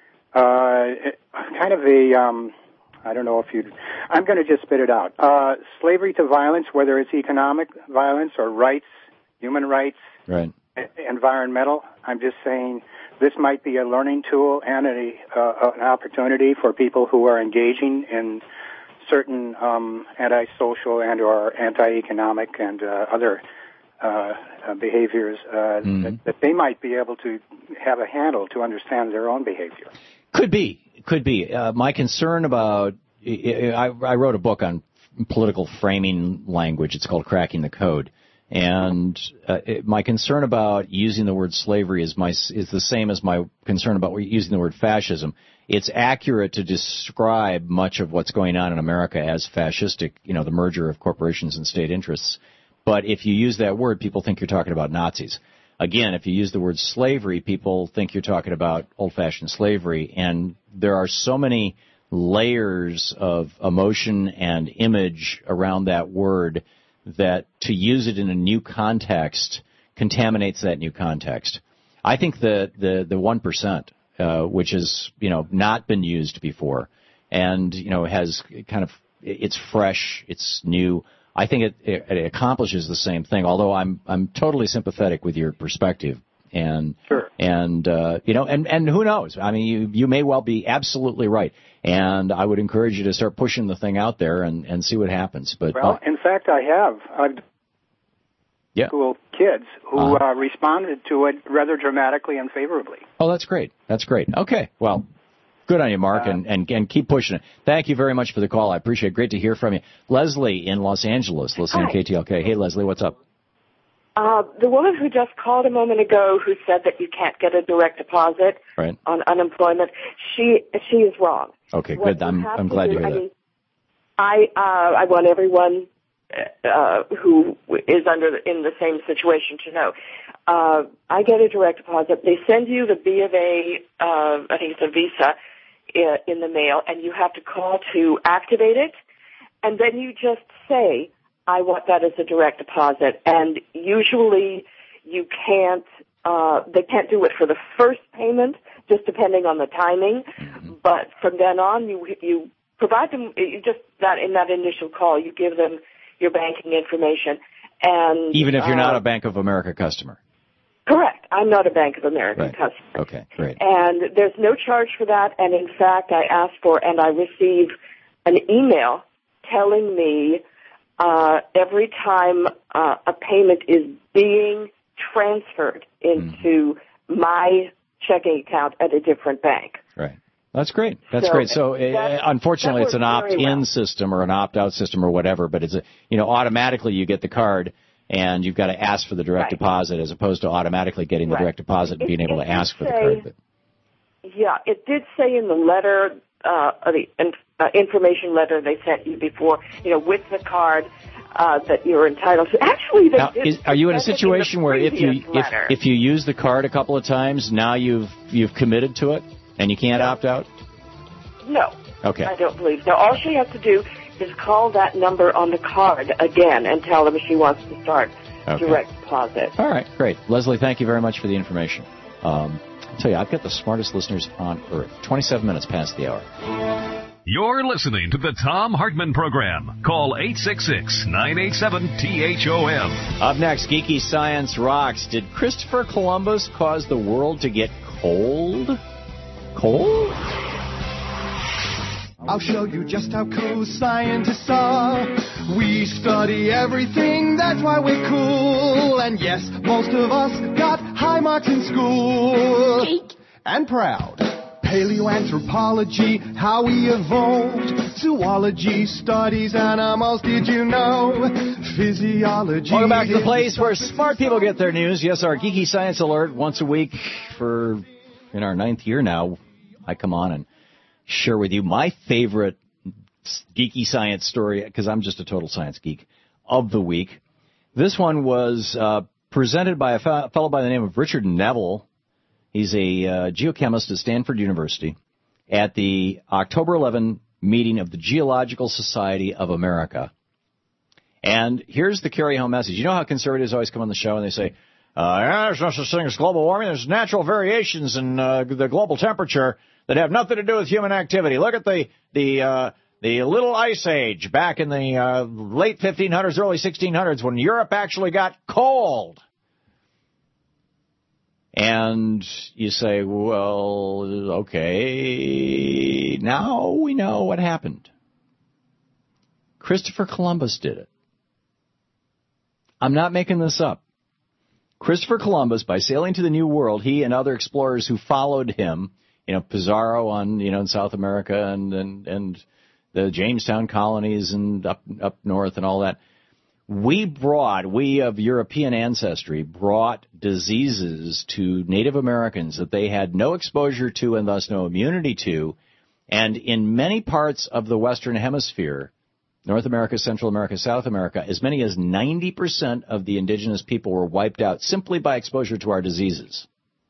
Kind of a, I don't know if you'd, I'm going to just spit it out. Slavery to violence, whether it's economic violence or rights, human rights,
right,
environmental. I'm just saying this might be a learning tool and an opportunity for people who are engaging in certain antisocial and or anti-economic and other behaviors that they might be able to have a handle to understand their own behavior.
Could be. My concern about, I wrote a book on political framing language. It's called Cracking the Code. And my concern about using the word slavery is the same as my concern about using the word fascism. It's accurate to describe much of what's going on in America as fascistic, the merger of corporations and state interests. But if you use that word, people think you're talking about Nazis. Again, if you use the word slavery, people think you're talking about old-fashioned slavery. And there are so many layers of emotion and image around that word that to use it in a new context contaminates that new context. I think the 1%, which has, not been used before and, has kind of, it's fresh, it's new. I think it accomplishes the same thing, although I'm totally sympathetic with your perspective. And,
sure.
And who knows? I mean, you may well be absolutely right. And I would encourage you to start pushing the thing out there and see what happens. But
in fact, I have. I've school kids who responded to it rather dramatically and favorably.
Oh, that's great. Okay. Well, good on you, Mark, and keep pushing it. Thank you very much for the call. I appreciate it. Great to hear from you. Leslie in Los Angeles, listening to KTLK. Hey, Leslie, what's up?
The woman who just called a moment ago who said that you can't get a direct deposit on unemployment, she is wrong.
Okay, good. I'm glad to hear that.
I want everyone who is in the same situation to know. I get a direct deposit. They send you the B of A, I think it's a Visa, in the mail, and you have to call to activate it, and then you just say, I want that as a direct deposit. And usually you can't, they can't do it for the first payment, just depending on the timing. Mm-hmm. But from then on, you provide them, in that initial call, you give them your banking information. And
even if you're not a Bank of America customer?
Correct. I'm not a Bank of America customer.
Okay, great.
And there's no charge for that. And in fact, I asked for and I receive an email telling me every time a payment is being transferred into my checking account at a different bank.
Right. That's great. That's great. So unfortunately, it's an opt-in system or an opt-out system or whatever, but it's automatically you get the card and you've got to ask for the direct deposit as opposed to automatically getting the direct deposit and being able to ask for the card.
Yeah, it did say in the letter, the information letter they sent you before, with the card, that you're entitled to. Actually, they did.
Are you in a situation where if you use the card a couple of times, now you've committed to it and you can't opt out?
No.
Okay.
I don't believe so. All she has to do is call that number on the card again and tell them she wants to start direct deposit.
All right, great. Leslie, thank you very much for the information. I'll tell you, I've got the smartest listeners on earth. 27 minutes past the hour.
You're listening to the Thom Hartmann Program. Call 866-987-THOM.
Up next, Geeky Science Rocks. Did Christopher Columbus cause the world to get cold? Cold?
I'll show you just how cool scientists are. We study everything, that's why we're cool. And yes, most of us got high marks in school. Geek. And proud. Paleoanthropology, how we evolved. Zoology studies animals, did you know? Physiology.
Welcome back to the place where smart people get their news. Yes, our Geeky Science Alert once a week in our 9th year now. I come on and share with you my favorite geeky science story, because I'm just a total science geek, of the week. This one was presented by a fellow by the name of Richard Neville. He's a geochemist at Stanford University at the October 11 meeting of the Geological Society of America. And here's the carry-home message. You know how conservatives always come on the show and they say, there's no such thing as global warming. There's natural variations in the global temperature that have nothing to do with human activity. Look at the little ice age back in the late 1500s, early 1600s when Europe actually got cold. And you say, well, okay, now we know what happened. Christopher Columbus did it. I'm not making this up. Christopher Columbus, by sailing to the New World, he and other explorers who followed him, Pizarro in South America and the Jamestown colonies and up north and all that, we of European ancestry brought diseases to Native Americans that they had no exposure to and thus no immunity to. And in many parts of the Western Hemisphere, North America, Central America, South America, as many as 90% of the indigenous people were wiped out simply by exposure to our diseases.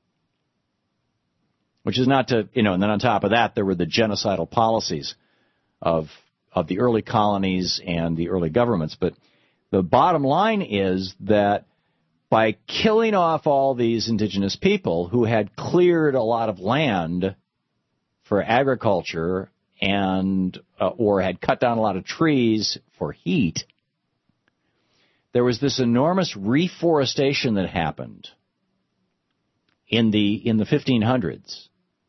Which is not to, and then on top of that, there were the genocidal policies of the early colonies and the early governments. But the bottom line is that by killing off all these indigenous people who had cleared a lot of land for agriculture and or had cut down a lot of trees for heat, there was this enormous reforestation that happened in the 1500s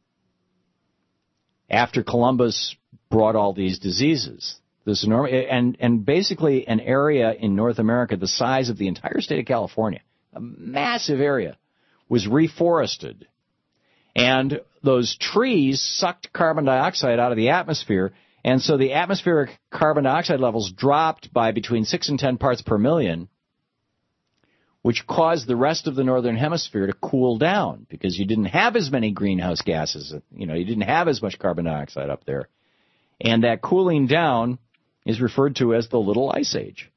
after Columbus brought all these diseases. This enormous and basically an area in North America the size of the entire state of California, a massive area, was reforested. And those trees sucked carbon dioxide out of the atmosphere, and so the atmospheric carbon dioxide levels dropped by between 6 and 10 parts per million, which caused the rest of the northern hemisphere to cool down because you didn't have as many greenhouse gases. You didn't have as much carbon dioxide up there. And that cooling down is referred to as the Little Ice Age.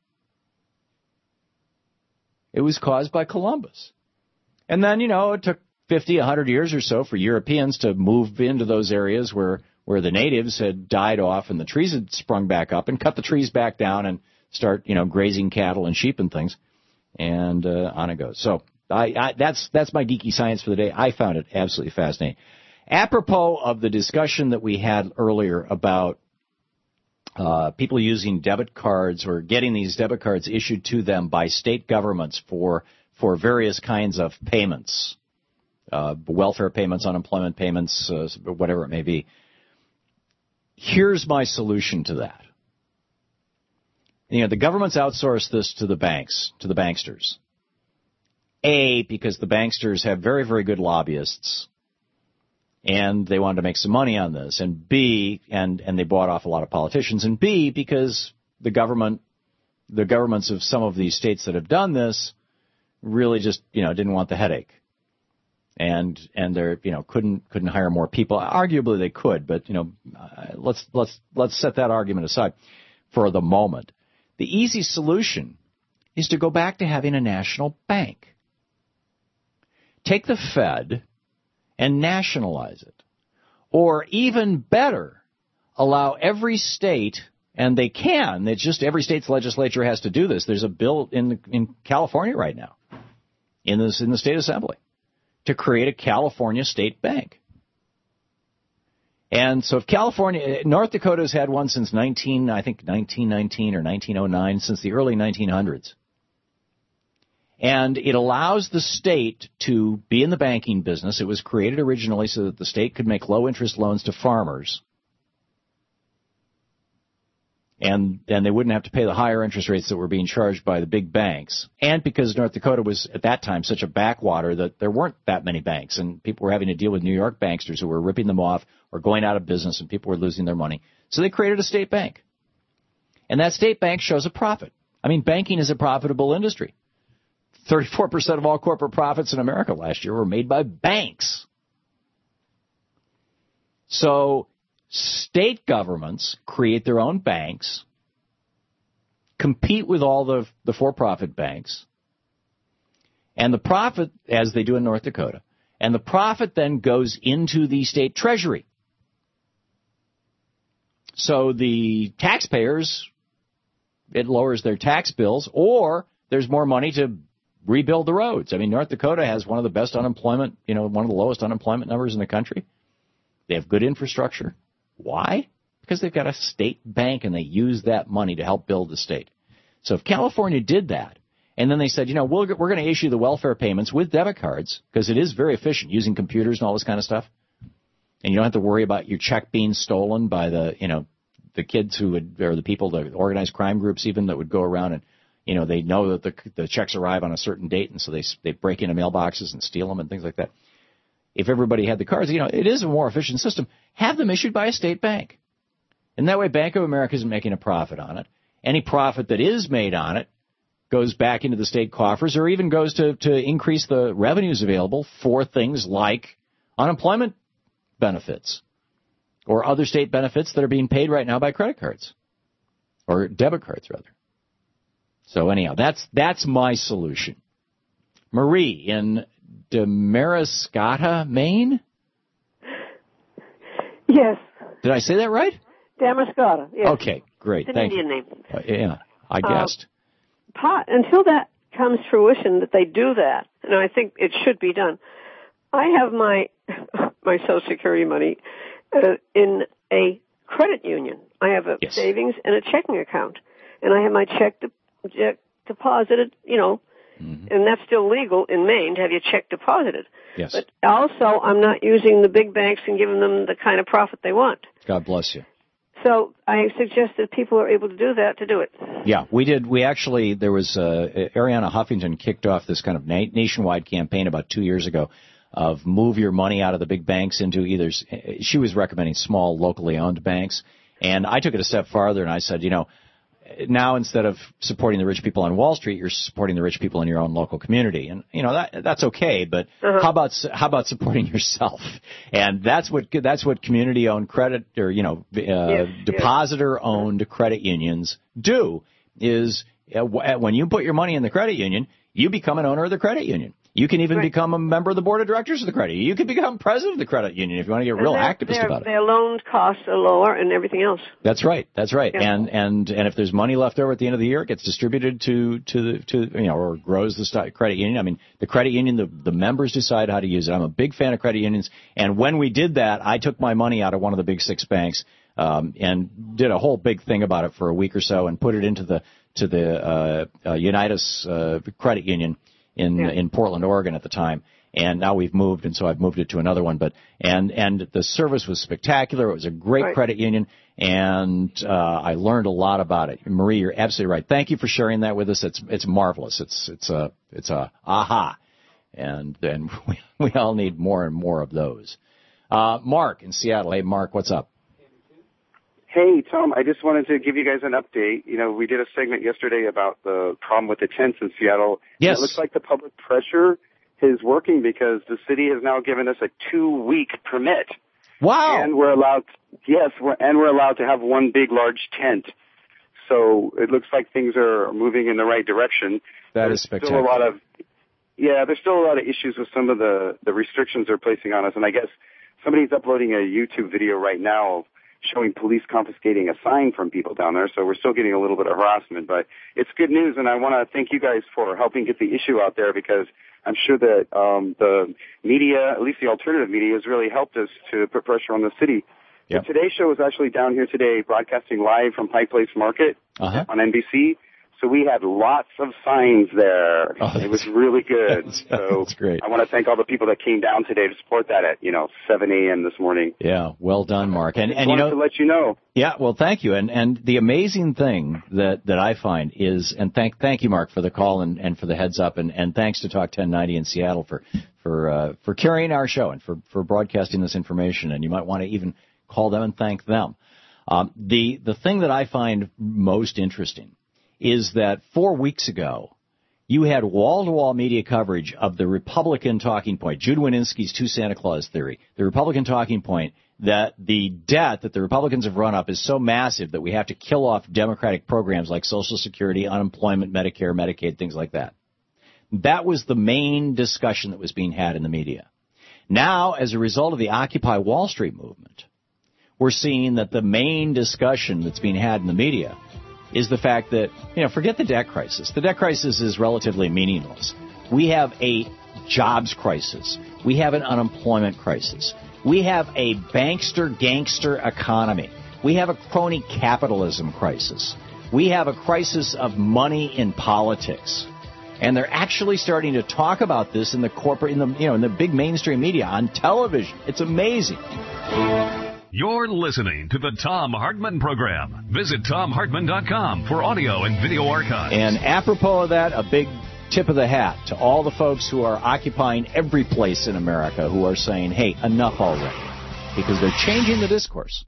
It was caused by Columbus. And then, it took 50, 100 years or so for Europeans to move into those areas where the natives had died off and the trees had sprung back up and cut the trees back down and start, grazing cattle and sheep and things. And on it goes. So that's my geeky science for the day. I found it absolutely fascinating. Apropos of the discussion that we had earlier about people using debit cards or getting these debit cards issued to them by state governments for various kinds of payments, welfare payments, unemployment payments, whatever it may be. Here's my solution to that. The government's outsourced this to the banks, to the banksters. A, because the banksters have very, very good lobbyists, and they wanted to make some money on this. And B, and they bought off a lot of politicians. And B, because the governments of some of these states that have done this really just, didn't want the headache. And they're, couldn't hire more people. Arguably they could, but, let's set that argument aside for the moment. The easy solution is to go back to having a national bank. Take the Fed and nationalize it. Or even better, allow every state, and they can, it's just every state's legislature has to do this. There's a bill in California right now, in the state assembly, to create a California state bank. And so if North Dakota's had one since 1919 or 1909, since the early 1900s. And it allows the state to be in the banking business. It was created originally so that the state could make low-interest loans to farmers. And they wouldn't have to pay the higher interest rates that were being charged by the big banks. And because North Dakota was, at that time, such a backwater that there weren't that many banks. And people were having to deal with New York banksters who were ripping them off or going out of business, and people were losing their money. So they created a state bank. And that state bank shows a profit. I mean, banking is a profitable industry. 34% of all corporate profits in America last year were made by banks. So state governments create their own banks, compete with all the for-profit banks, and the profit, as they do in North Dakota, and the profit then goes into the state treasury. So the taxpayers it lowers their tax bills, or there's more money to rebuild the roads. I mean, North Dakota has one of the best unemployment, one of the lowest unemployment numbers in the country. They have good infrastructure. Why? Because they've got a state bank, and they use that money to help build the state. So if California did that, and then they said, we're going to issue the welfare payments with debit cards, because it is very efficient using computers and all this kind of stuff, and you don't have to worry about your check being stolen by the kids or the people, the organized crime groups even, that would go around and, they know that the checks arrive on a certain date, and so they break into mailboxes and steal them and things like that. If everybody had the cards, it is a more efficient system. Have them issued by a state bank. And that way Bank of America isn't making a profit on it. Any profit that is made on it goes back into the state coffers, or even goes to increase the revenues available for things like unemployment benefits or other state benefits that are being paid right now by credit cards, or debit cards, rather. So anyhow, that's my solution. Marie in Damariscotta, Maine?
Yes.
Did I say that right?
Damariscotta, yes.
Okay, great.
It's an Indian name.
Yeah, I guessed.
Until that comes fruition, that they do that, and I think it should be done, I have my Social Security money in a credit union. I have a savings and a checking account, and I have my check deposited, and that's still legal in Maine to have your check deposited.
Yes.
But also, I'm not using the big banks and giving them the kind of profit they want.
God bless you.
So I suggest that people are able to do that, to do it.
Yeah, we did. There was Arianna Huffington kicked off this kind of nationwide campaign about 2 years ago of move your money out of the big banks into either, she was recommending small, locally owned banks. And I took it a step farther, and I said, now instead of supporting the rich people on Wall Street, you're supporting the rich people in your own local community. And, that's okay, but how about supporting yourself? And that's what community-owned credit or, depositor-owned credit unions do, is when you put your money in the credit union, you become an owner of the credit union. You can even become a member of the board of directors of the credit union. You can become president of the credit union if you want to get real activist about it.
Their loan costs are lower and everything else.
That's right.
Yeah.
And if there's money left over at the end of the year, it gets distributed to or grows the credit union. I mean, the credit union, the members decide how to use it. I'm a big fan of credit unions. And when we did that, I took my money out of one of the big six banks and did a whole big thing about it for a week or so and put it into the Unitas credit union in Portland, Oregon at the time. And now we've moved, and so I've moved it to another one. But and the service was spectacular. It was a great credit union, and I learned a lot about it. Marie, you're absolutely right. Thank you for sharing that with us. It's marvelous. It's a aha, and we all need more and more of those. Mark in Seattle. Hey, Mark, what's up?
Hey, Tom, I just wanted to give you guys an update. We did a segment yesterday about the problem with the tents in Seattle.
Yes.
It looks like the public pressure is working because the city has now given us a 2-week permit.
Wow.
And we're allowed to have one big, large tent. So it looks like things are moving in the right direction.
There's spectacular.
There's still a lot of issues with some of the restrictions they're placing on us. And I guess somebody's uploading a YouTube video right now showing police confiscating a sign from people down there, so we're still getting a little bit of harassment. But it's good news, and I want to thank you guys for helping get the issue out there, because I'm sure that the media, at least the alternative media, has really helped us to put pressure on the city.
Yep.
The Today Show was actually down here today broadcasting live from Pike Place Market on NBC. So we had lots of signs there. It was really good.
That's great.
I want to thank all the people that came down today to support that at 7 a.m. this morning.
Yeah, well done, Mark. And
wanted to let you know.
Yeah, well, thank you. And the amazing thing that I find is, and thank you, Mark, for the call and for the heads up, and thanks to Talk 1090 in Seattle for carrying our show and for broadcasting this information. And you might want to even call them and thank them. The thing that I find most interesting is that 4 weeks ago, you had wall-to-wall media coverage of the Republican talking point, Jude Wanniski's two Santa Claus theory, the Republican talking point that the debt that the Republicans have run up is so massive that we have to kill off Democratic programs like Social Security, unemployment, Medicare, Medicaid, things like that. That was the main discussion that was being had in the media. Now, as a result of the Occupy Wall Street movement, we're seeing that the main discussion that's being had in the media is the fact that, forget the debt crisis. The debt crisis is relatively meaningless. We have a jobs crisis. We have an unemployment crisis. We have a bankster-gangster economy. We have a crony capitalism crisis. We have a crisis of money in politics. And they're actually starting to talk about this in the corporate, in the big mainstream media, on television. It's amazing.
You're listening to the Thom Hartmann Program. Visit ThomHartmann.com for audio and video archives.
And apropos of that, a big tip of the hat to all the folks who are occupying every place in America who are saying, hey, enough already. Because they're changing the discourse.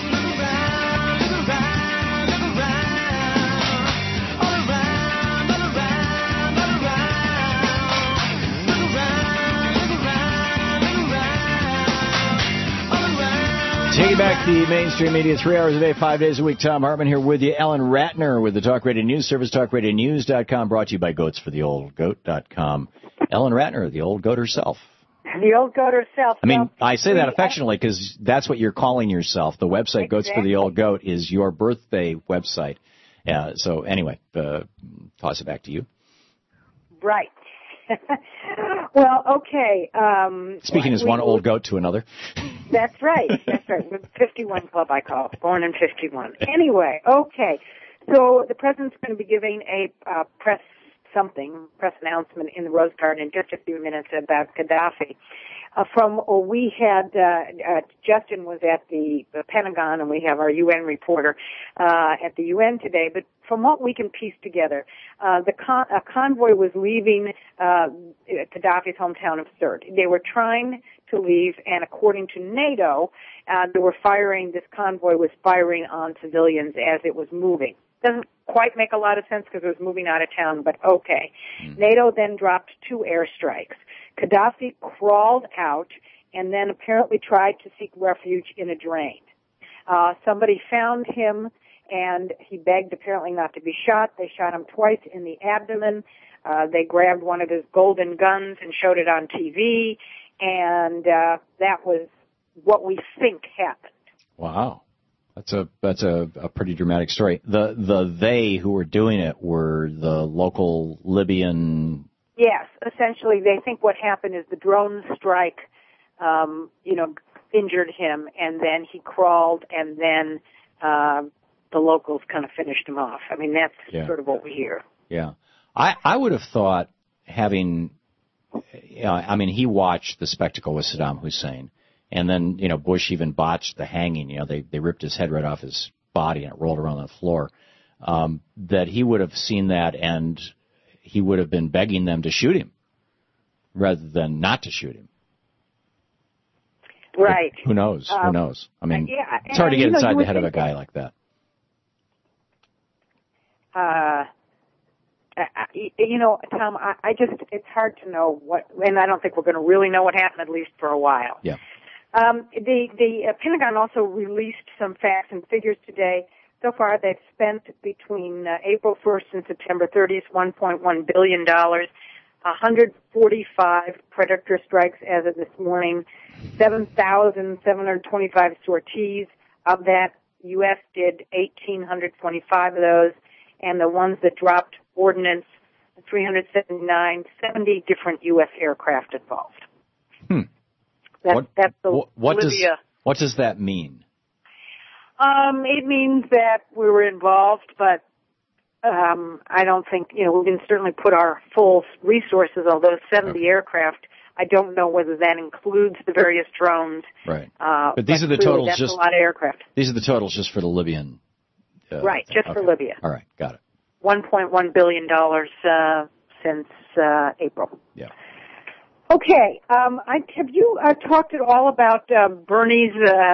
Taking back the mainstream media 3 hours a day, 5 days a week. Thom Hartmann here with you. Ellen Ratner with the Talk Radio News Service, TalkRadioNews.com, brought to you by GoatsForTheOldGoat.com. Ellen Ratner, the old goat herself.
The old goat herself.
I mean, I say that affectionately because that's what you're calling yourself. The website, exactly. Goats for the Old Goat, is your birthday website. So anyway, toss it back to you.
Right. Well, okay.
Speaking as one old goat to another.
That's right. That's right. 51 Club, I call it. Born in 51. Anyway, okay. So the president's going to be giving a press announcement in the Rose Garden in just a few minutes about Gaddafi. Justin was at the Pentagon, and we have our UN reporter at the UN today. But from what we can piece together, a convoy was leaving Gaddafi's hometown of Sirte. They were trying to leave, and according to NATO, this convoy was firing on civilians as it was moving. Doesn't quite make a lot of sense because it was moving out of town, but okay. NATO then dropped 2 airstrikes. Gaddafi crawled out and then apparently tried to seek refuge in a drain. Somebody found him, and he begged apparently not to be shot. They shot him twice in the abdomen. They grabbed one of his golden guns and showed it on TV, and that was what we think happened.
Wow. That's a pretty dramatic story. They who were doing it were the local Libyan. Yes,
essentially they think what happened is the drone strike, injured him, and then he crawled, and then the locals kind of finished him off. I mean, that's sort of what we hear.
Yeah. I would have thought he watched the spectacle with Saddam Hussein. And then, Bush even botched the hanging. They ripped his head right off his body and it rolled around on the floor. That he would have seen that and he would have been begging them to shoot him rather than not to shoot him.
Right.
But who knows? Who knows? I mean, it's hard to get inside the head of a guy like that.
Tom, it's hard to know and I don't think we're going to really know what happened, at least for a while.
Yeah.
The Pentagon also released some facts and figures today. So far, they've spent between April 1st and September 30th $1.1 billion, 145 Predator strikes as of this morning, 7,725 sorties. Of that, U.S. did 1,825 of those, and the ones that dropped ordnance, 379, 70 different U.S. aircraft involved. That's the Libya.
What does that mean?
It means that we were involved, but I don't think, we can certainly put our full resources, although 70 aircraft, I don't know whether that includes the various drones.
Right. But these are the totals.
That's a lot of aircraft.
These are the totals just for the Libyan.
Right, just for Libya.
All right, got it.
$1.1 billion since April.
Yeah.
Okay. Have you talked at all about Bernie's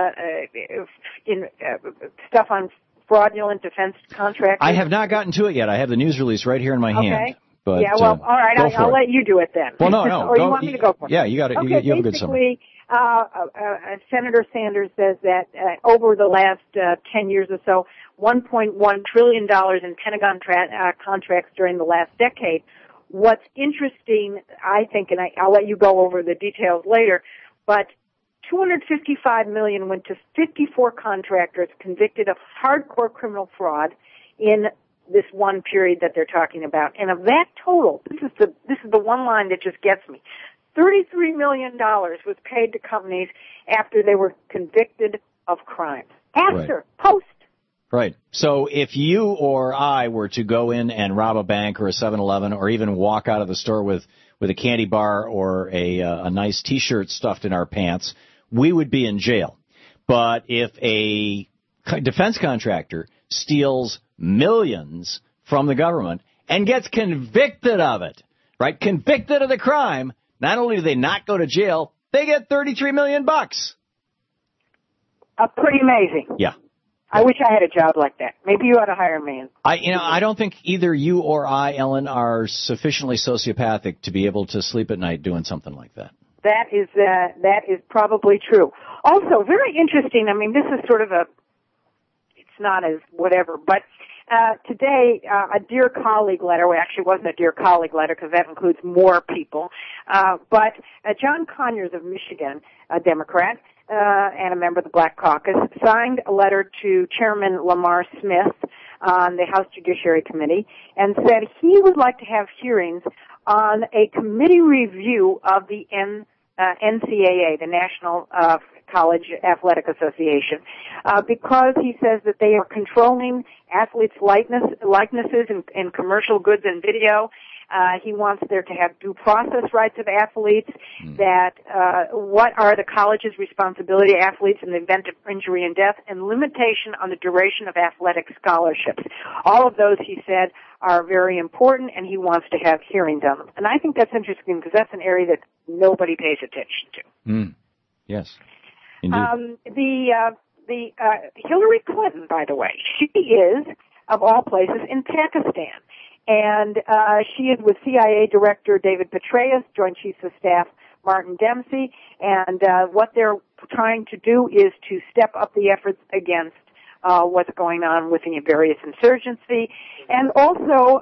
stuff on fraudulent defense contracts?
I have not gotten to it yet. I have the news release right here in my hand. But,
all right. I'll let you do it then.
Well, no.
Or you want me to go for it?
Yeah, you got it.
Okay,
you have a good summary.
Senator Sanders says that over the last 10 years or so, $1.1 trillion in Pentagon contracts during the last decade. What's interesting, I think, and I'll let you go over the details later, but $255 million went to 54 contractors convicted of hardcore criminal fraud in this one period that they're talking about. And of that total, this is the one line that just gets me. $33 million was paid to companies after they were convicted of crimes. Post.
Right. So if you or I were to go in and rob a bank or a 7-Eleven or even walk out of the store with a candy bar or a nice T-shirt stuffed in our pants, we would be in jail. But if a defense contractor steals millions from the government and gets convicted of it, right, convicted of the crime, not only do they not go to jail, they get $33 million.
Pretty amazing.
Yeah.
I wish I had a job like that. Maybe you ought to hire me.
I don't think either you or I, Ellen, are sufficiently sociopathic to be able to sleep at night doing something like that.
That is probably true. Also, very interesting. I mean, this is sort of it's not as whatever, but today, a Dear Colleague letter, well, actually it wasn't a Dear Colleague letter because that includes more people, but John Conyers of Michigan, a Democrat, and a member of the Black Caucus, signed a letter to Chairman Lamar Smith on the House Judiciary Committee and said he would like to have hearings on a committee review of the NCAA, the National College Athletic Association, because he says that they are controlling athletes' likenesses in commercial goods and video. He wants there to have due process rights of athletes, that what are the college's responsibility to athletes in the event of injury and death, and limitation on the duration of athletic scholarships. All of those, he said, are very important, and he wants to have hearings on them. And I think that's interesting because that's an area that nobody pays attention to.
Yes. Indeed.
The Hillary Clinton, by the way, she is, of all places, in Pakistan. And she is with CIA Director David Petraeus, Joint Chiefs of Staff Martin Dempsey, and what they're trying to do is to step up the efforts against what's going on with the various insurgency. And also,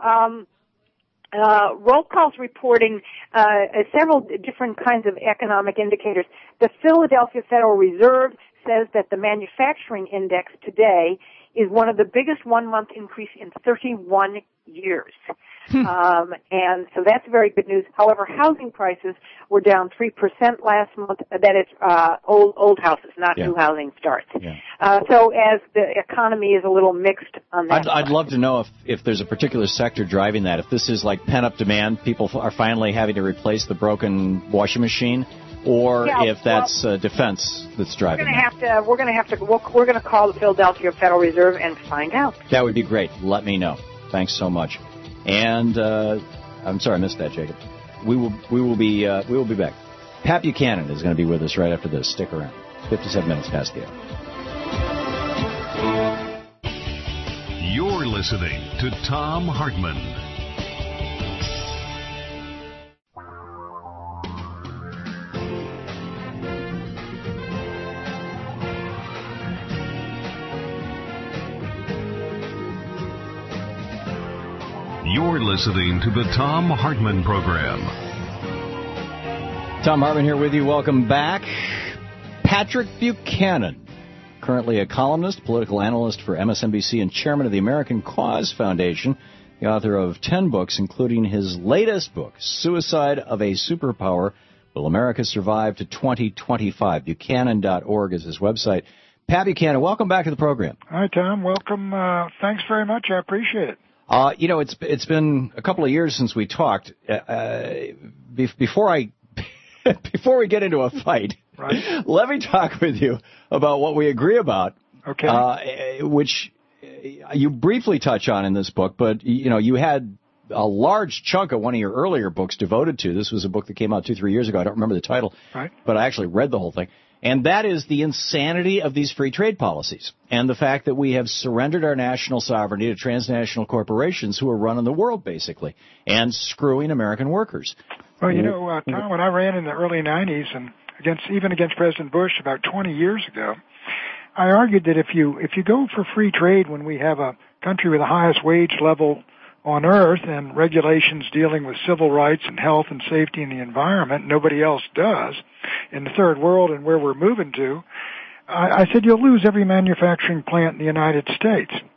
roll calls reporting several different kinds of economic indicators. The Philadelphia Federal Reserve says that the manufacturing index today is one of the biggest one-month increase in 31 years. And so that's very good news. However, housing prices were down 3% last month. That is old houses, not new housing starts. So as the economy is a little mixed on that.
I'd love to know if there's a particular sector driving that. If this is like pent-up demand, people are finally having to replace the broken washing machine, or if that's defense that's driving that.
We're going to call the Philadelphia Federal Reserve and find out.
That would be great. Let me know. Thanks so much. And I'm sorry I missed that, Jacob. We will be back. Pat Buchanan is going to be with us right after this. Stick around. 57 minutes past the hour.
You're listening to Thom Hartmann. You're listening to the Thom Hartmann Program.
Thom Hartmann here with you. Welcome back. Patrick Buchanan, currently a columnist, political analyst for MSNBC, and chairman of the American Cause Foundation, the author of 10 books, including his latest book, Suicide of a Superpower, Will America Survive to 2025? Buchanan.org is his website. Pat Buchanan, welcome back to the program.
Hi, Tom. Welcome. Thanks very much. I appreciate it.
It's been a couple of years since we talked. Before we get into a fight, right, let me talk with you about what we agree about. Okay. Which you briefly touch on in this book, but you had a large chunk of one of your earlier books devoted to. This was a book that came out 2-3 years ago. I don't remember the title, right, but I actually read the whole thing. And that is the insanity of these free trade policies and the fact that we have surrendered our national sovereignty to transnational corporations who are running the world, basically, and screwing American workers.
Well, Tom, when I ran in the early 90s and against President Bush about 20 years ago, I argued that if you go for free trade when we have a country with the highest wage level on earth and regulations dealing with civil rights and health and safety and the environment, nobody else does in the third world and where we're moving to, I said you'll lose every manufacturing plant in the United States.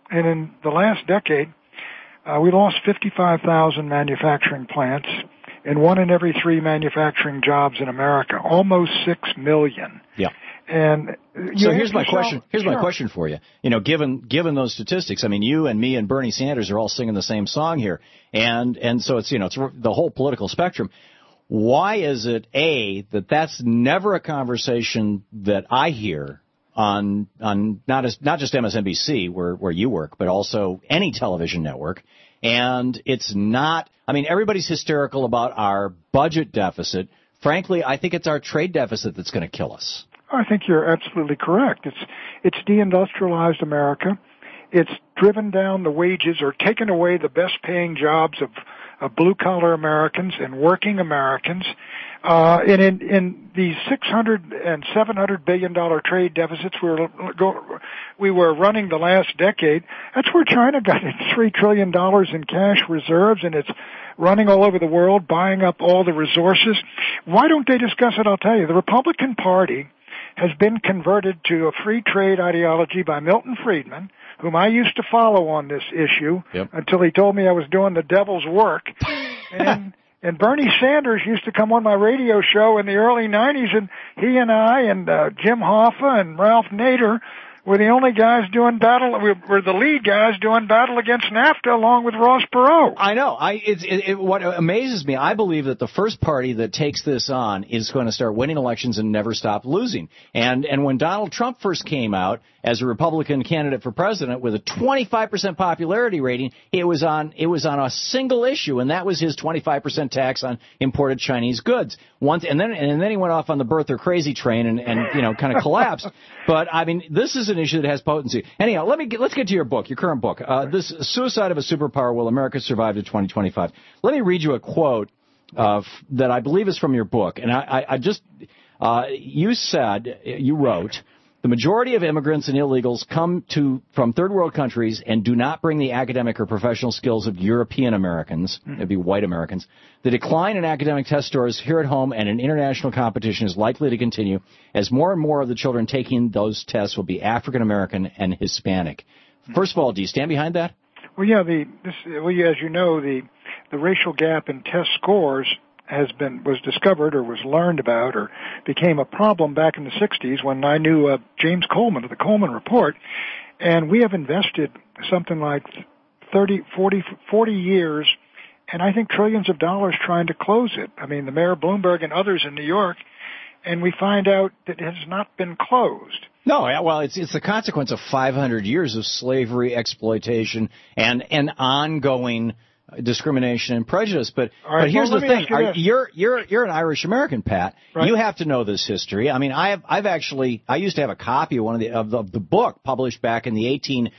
And in the last decade, we lost 55,000 manufacturing plants and 1 in every 3 manufacturing jobs in America, almost 6 million.
Yeah.
And
so here's my question. Here's my question for you. You know, given those statistics, I mean, you and me and Bernie Sanders are all singing the same song here, and so it's it's the whole political spectrum. Why is it that's never a conversation that I hear on not just MSNBC where you work, but also any television network, and it's not. I mean, everybody's hysterical about our budget deficit. Frankly, I think it's our trade deficit that's going to kill us.
I think you're absolutely correct. It's deindustrialized America. It's driven down the wages or taken away the best paying jobs of blue collar Americans and working Americans. And in the $600 and $700 billion trade deficits we were running the last decade, that's where China got its $3 trillion in cash reserves, and it's running all over the world, buying up all the resources. Why don't they discuss it? I'll tell you. The Republican Party has been converted to a free trade ideology by Milton Friedman, whom I used to follow on this issue until he told me I was doing the devil's work. And Bernie Sanders used to come on my radio show in the early 90s, and he and I and Jim Hoffa and Ralph Nader were the only guys doing battle. We were the lead guys doing battle against NAFTA along with Ross Perot.
I know. What amazes me, I believe that the first party that takes this on is going to start winning elections and never stop losing. And when Donald Trump first came out as a Republican candidate for president with a 25% popularity rating, it was on a single issue, and that was his 25% tax on imported Chinese goods. And then he went off on the birther crazy train and kind of collapsed. But I mean, this is an issue that has potency. Anyhow, let's get to your book, your current book. This Suicide of a Superpower: Will America Survive to 2025? Let me read you a quote that I believe is from your book. And you wrote, the majority of immigrants and illegals come from third world countries and do not bring the academic or professional skills of European Americans. It'd be white Americans. The decline in academic test scores here at home and in international competition is likely to continue as more and more of the children taking those tests will be African American and Hispanic. First of all, do you stand behind that?
Well, yeah. As you know, the racial gap in test scores was discovered or was learned about or became a problem back in the 60s when I knew James Coleman of the Coleman Report, and we have invested something like 40 years, and I think trillions of dollars trying to close it. I mean, the Mayor Bloomberg and others in New York, and we find out that it has not been closed.
No, well, it's the consequence of 500 years of slavery, exploitation, and ongoing discrimination and prejudice. But here's the thing: you're an Irish American, Pat. Right. You have to know this history. I mean, I used to have a copy of one of the book published back in the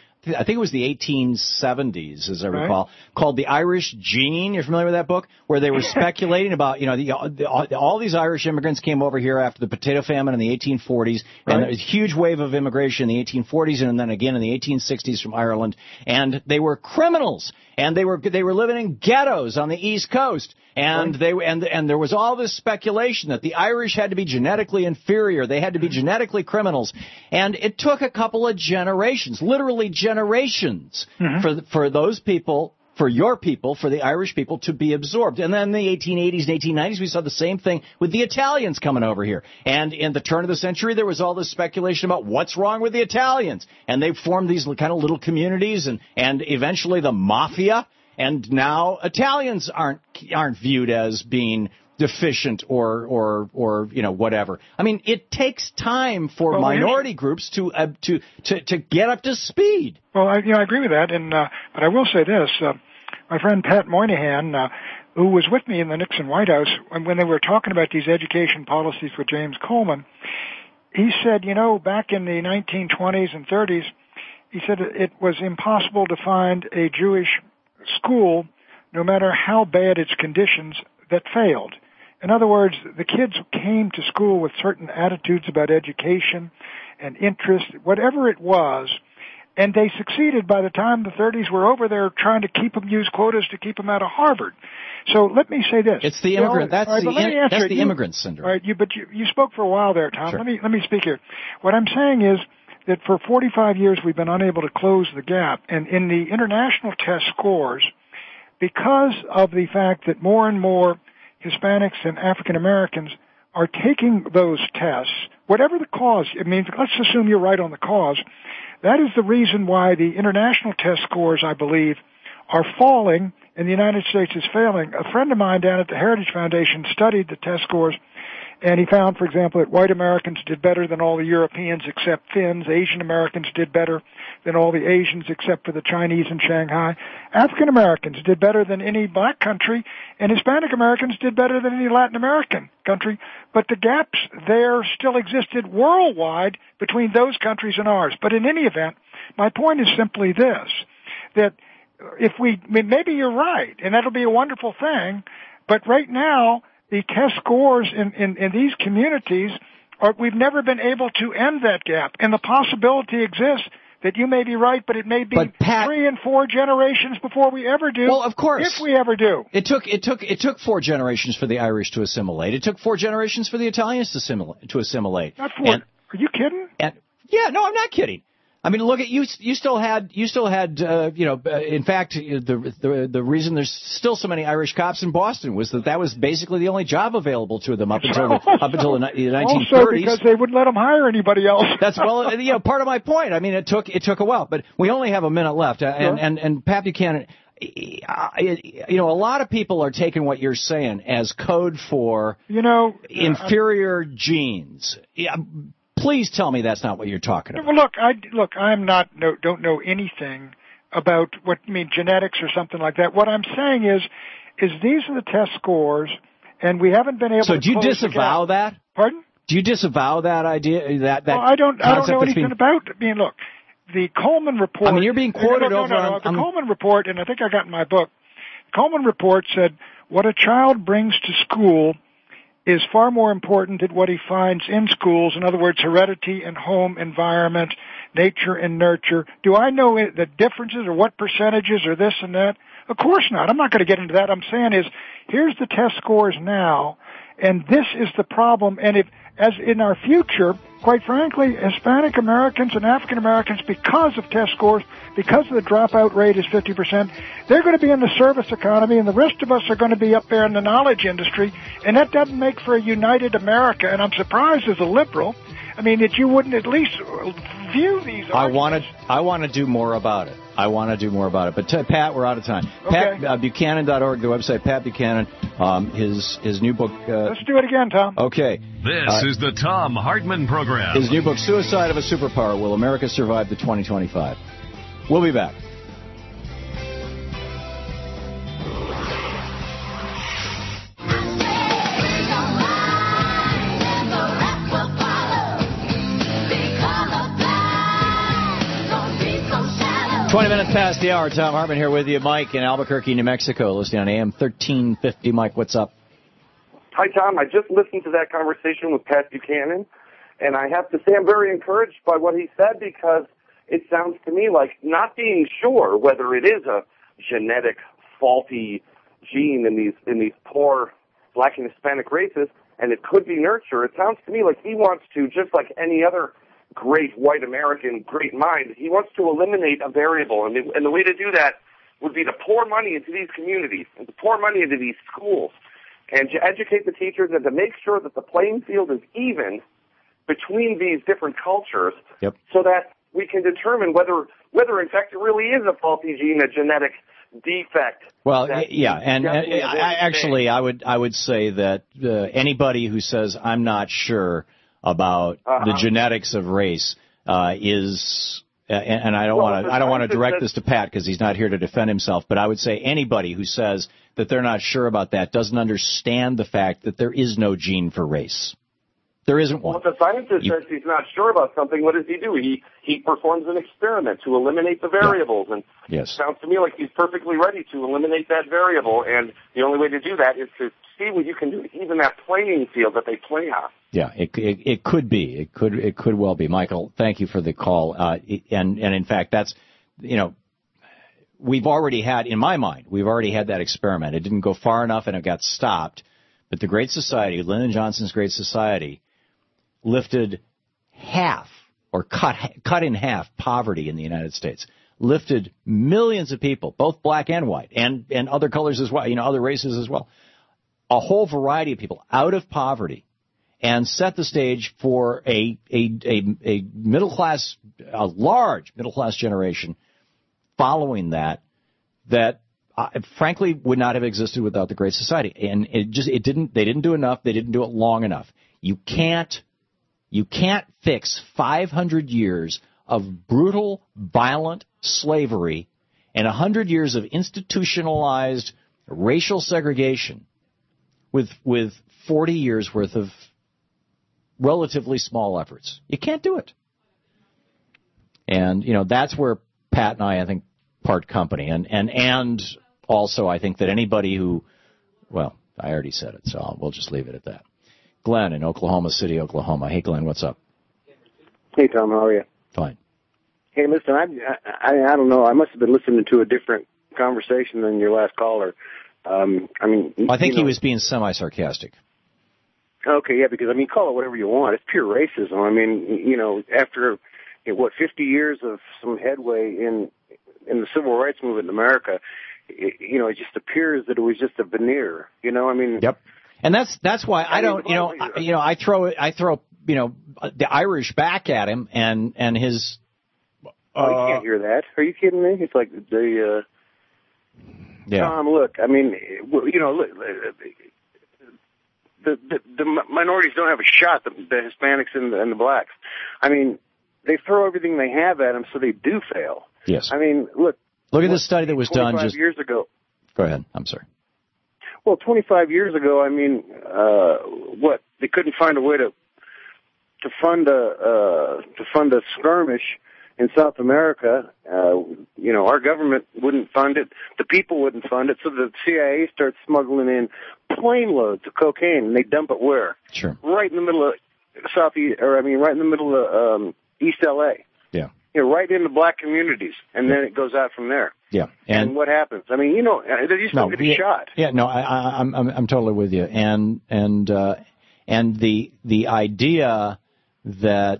1870s, as I recall, called The Irish Gene. You're familiar with that book? Where they were speculating about, all these Irish immigrants came over here after the potato famine in the 1840s, and there was a huge wave of immigration in the 1840s and then again in the 1860s from Ireland, and they were criminals, and they were living in ghettos on the East Coast. And there was all this speculation that the Irish had to be genetically inferior. They had to be genetically criminals. And it took a couple of generations, literally generations, for those people, for your people, for the Irish people to be absorbed. And then in the 1880s and 1890s, we saw the same thing with the Italians coming over here. And in the turn of the century, there was all this speculation about what's wrong with the Italians. And they formed these kind of little communities and eventually the mafia. And now Italians aren't viewed as being deficient or whatever. I mean, it takes time for minority groups to get up to speed.
Well, I agree with that, and but I will say this: my friend Pat Moynihan, who was with me in the Nixon White House when they were talking about these education policies with James Coleman, he said, back in the 1920s and 30s, he said it was impossible to find a Jewish school, no matter how bad its conditions, that failed. In other words, the kids came to school with certain attitudes about education and interest, whatever it was, and they succeeded by the time the 30s were over. They're trying to use quotas to keep them out of Harvard. So let me say this.
It's the immigrant. That's the immigrant syndrome.
All right, but you spoke for a while there, Tom. Sure. Let me speak here. What I'm saying is that for 45 years we've been unable to close the gap. And in the international test scores, because of the fact that more and more Hispanics and African Americans are taking those tests, whatever the cause, I mean, let's assume you're right on the cause, that is the reason why the international test scores, I believe, are falling and the United States is failing. A friend of mine down at the Heritage Foundation studied the test scores, and he found, for example, that white Americans did better than all the Europeans except Finns. Asian Americans did better than all the Asians except for the Chinese in Shanghai. African Americans did better than any black country, and Hispanic Americans did better than any Latin American country. But the gaps there still existed worldwide between those countries and ours. But in any event, my point is simply this, that if maybe you're right, and that'll be a wonderful thing, but right now, the test scores in these communities we've never been able to end that gap. And the possibility exists that you may be right, but it may be 3 and 4 generations before we ever do.
Well, of course.
If we ever do.
It took 4 generations for the Irish to assimilate. It took 4 generations for the Italians to assimilate.
Not 4. Are you kidding?
Yeah, no, I'm not kidding. I mean, look at you. You still had. In fact, the reason there's still so many Irish cops in Boston was that was basically the only job available to them up until the 1930s.
Also, because they wouldn't let them hire anybody else.
That's part of my point. I mean, it took a while, but we only have a minute left. And Pat Buchanan, a lot of people are taking what you're saying as code for inferior genes. Yeah. Please tell me that's not what you're talking about.
Well, don't know anything about genetics or something like that. What I'm saying is these are the test scores, and we haven't been able to.
So do you disavow that?
Pardon?
Do you disavow that idea? Well,
I don't know anything about. I mean, look, the Coleman report.
I mean, you're being quoted
the Coleman report, and I think I got in my book. The Coleman report said what a child brings to school is far more important than what he finds in schools. In other words, heredity and home environment, nature and nurture. Do I know the differences or what percentages or this and that? Of course not. I'm not going to get into that. I'm saying is, here's the test scores now, and this is the problem. And as in our future, quite frankly, Hispanic Americans and African Americans, because of test scores, because the dropout rate is 50%, they're going to be in the service economy, and the rest of us are going to be up there in the knowledge industry, and that doesn't make for a united America. And I'm surprised as a liberal, that you wouldn't at least view these arguments.
I want to do more about it. But Pat, we're out of time.
Okay.
Pat, Buchanan.org, the website, Pat Buchanan, his new book.
Let's do it again, Tom.
Okay.
This is the Thom Hartmann Program.
His new book, Suicide of a Superpower, Will America Survive the 2025? We'll be back. $20 minutes past the hour. Thom Hartmann here with you. Mike in Albuquerque, New Mexico, listening on AM 1350. Mike, what's up?
Hi, Tom. I just listened to that conversation with Pat Buchanan, and I have to say I'm very encouraged by what he said, because it sounds to me like not being sure whether it is a genetic faulty gene in these poor Black and Hispanic races, and it could be nurture. It sounds to me like he wants to, just like any other great white American, great mind, he wants to eliminate a variable. And the way to do that would be to pour money into these communities and to pour money into these schools and to educate the teachers and to make sure that the playing field is even between these different cultures, so that we can determine whether in fact it really is a faulty gene, a genetic defect.
Well, I would say that anybody who says I'm not sure about the genetics of race is, and I don't want to direct this to Pat because he's not here to defend himself, but I would say anybody who says that they're not sure about that doesn't understand the fact that there is no gene for race. There isn't one.
Well, if the scientist says he's not sure about something, what does he do? He performs an experiment to eliminate the variables, and it sounds to me like he's perfectly ready to eliminate that variable, and the only way to do that is to see what you can do to even that playing field that they play on.
Yeah, it could be. It could well be. Michael, thank you for the call. And in fact, that's, we've already had, in my mind, that experiment. It didn't go far enough and it got stopped. But the Great Society, Lyndon Johnson's Great Society, lifted half or cut in half poverty in the United States, lifted millions of people, both black and white, and other colors as well, other races as well, a whole variety of people out of poverty, and set the stage for a middle class, a large middle class generation following that frankly would not have existed without the Great Society. And they didn't do enough. They didn't do it long enough. You can't fix 500 years of brutal, violent slavery and 100 years of institutionalized racial segregation with 40 years worth of relatively small efforts. You can't do it. And, that's where Pat and I think, part company. And also I think that anybody who, well, I already said it, so we'll just leave it at that. Glenn in Oklahoma City, Oklahoma. Hey, Glenn, what's up?
Hey, Tom, how are you?
Fine.
Hey, listen, I don't know. I must have been listening to a different conversation than your last caller.
I think he was being semi-sarcastic.
Okay, yeah, because, call it whatever you want. It's pure racism. After, 50 years of some headway in the civil rights movement in America, it just appears that it was just a veneer,
Yep. And that's why I don't, I throw the Irish back at him and his.
You can't hear that. Are you kidding me? It's like
yeah.
Tom, look, the minorities don't have a shot, the Hispanics and the blacks. They throw everything they have at them, so they do fail.
Yes.
Look
at the study that was done just
years ago.
Go ahead. I'm sorry.
Well, 25 years ago, they couldn't find a way to fund a skirmish in South America. Our government wouldn't fund it. The people wouldn't fund it. So the CIA starts smuggling in plane loads of cocaine, and they dump it where?
Sure.
Right in the middle of right in the middle of East LA.
Yeah.
Right into black communities, and then it goes out from there.
Yeah.
And what happens? They just don't get a shot.
Yeah. No, I'm totally with you. And the idea that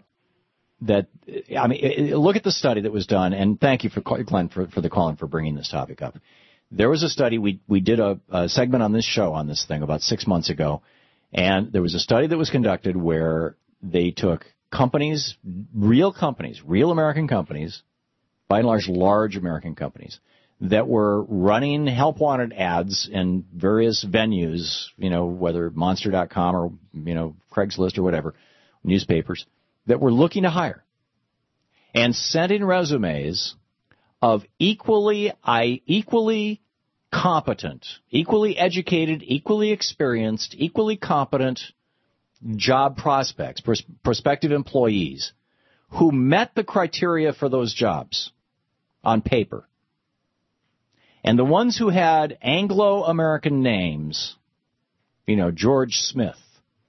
look at the study that was done, and thank you for Glenn for the call and for bringing this topic up. There was a study, we did a segment on this show on this thing about 6 months ago, and there was a study that was conducted where they took companies, real American companies, by and large American companies, that were running help wanted ads in various venues, whether Monster.com or, Craigslist or whatever, newspapers, that were looking to hire, and sent in resumes of equally competent, equally educated, equally experienced, equally competent job prospects, prospective employees who met the criteria for those jobs on paper. And the ones who had Anglo-American names, George Smith,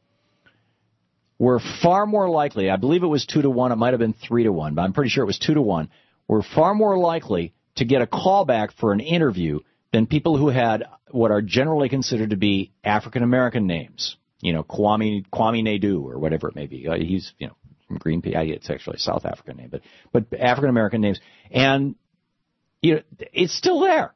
were far more likely, I believe it was 2-1, it might have been 3-1, but I'm pretty sure it was 2-1, were far more likely to get a callback for an interview than people who had what are generally considered to be African-American names. Kwame Naidu or whatever it may be. He's, from Greenpeace. It's actually a South African name, but African-American names. And, it's still there.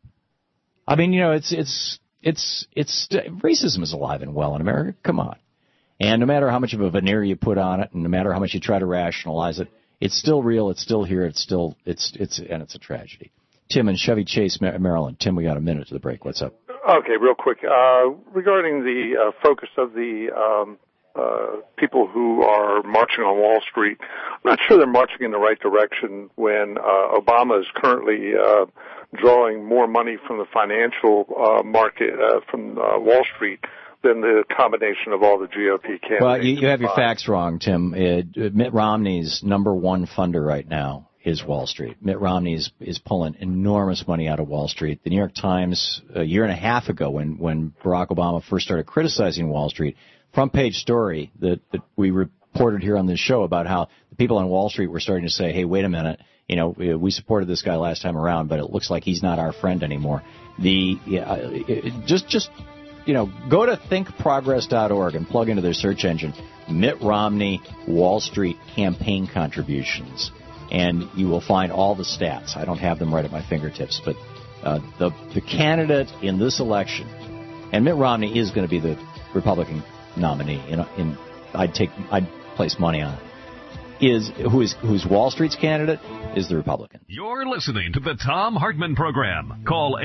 It's racism is alive and well in America. Come on. And no matter how much of a veneer you put on it, and no matter how much you try to rationalize it, it's still real. It's still here. It's a tragedy. Tim in Chevy Chase, Maryland. Tim, we got a minute to the break. What's up?
Okay, real quick. Regarding the focus of the people who are marching on Wall Street, I'm not sure they're marching in the right direction when Obama is currently drawing more money from the financial market, from Wall Street, than the combination of all the GOP candidates.
Well, you have your facts wrong, Tim. Mitt Romney's number one funder right now is Wall Street. Mitt Romney is pulling enormous money out of Wall Street. The New York Times, a year and a half ago, when Barack Obama first started criticizing Wall Street, front page story that we reported here on this show about how the people on Wall Street were starting to say, hey, wait a minute, we supported this guy last time around, but it looks like he's not our friend anymore. Just go to thinkprogress.org and plug into their search engine Mitt Romney Wall Street campaign contributions, and you will find all the stats. I don't have them right at my fingertips, but the candidate in this election, and Mitt Romney is going to be the Republican nominee. I'd place money on it. Who's Wall Street's candidate is the Republican.
You're listening to the Thom Hartmann Program. Call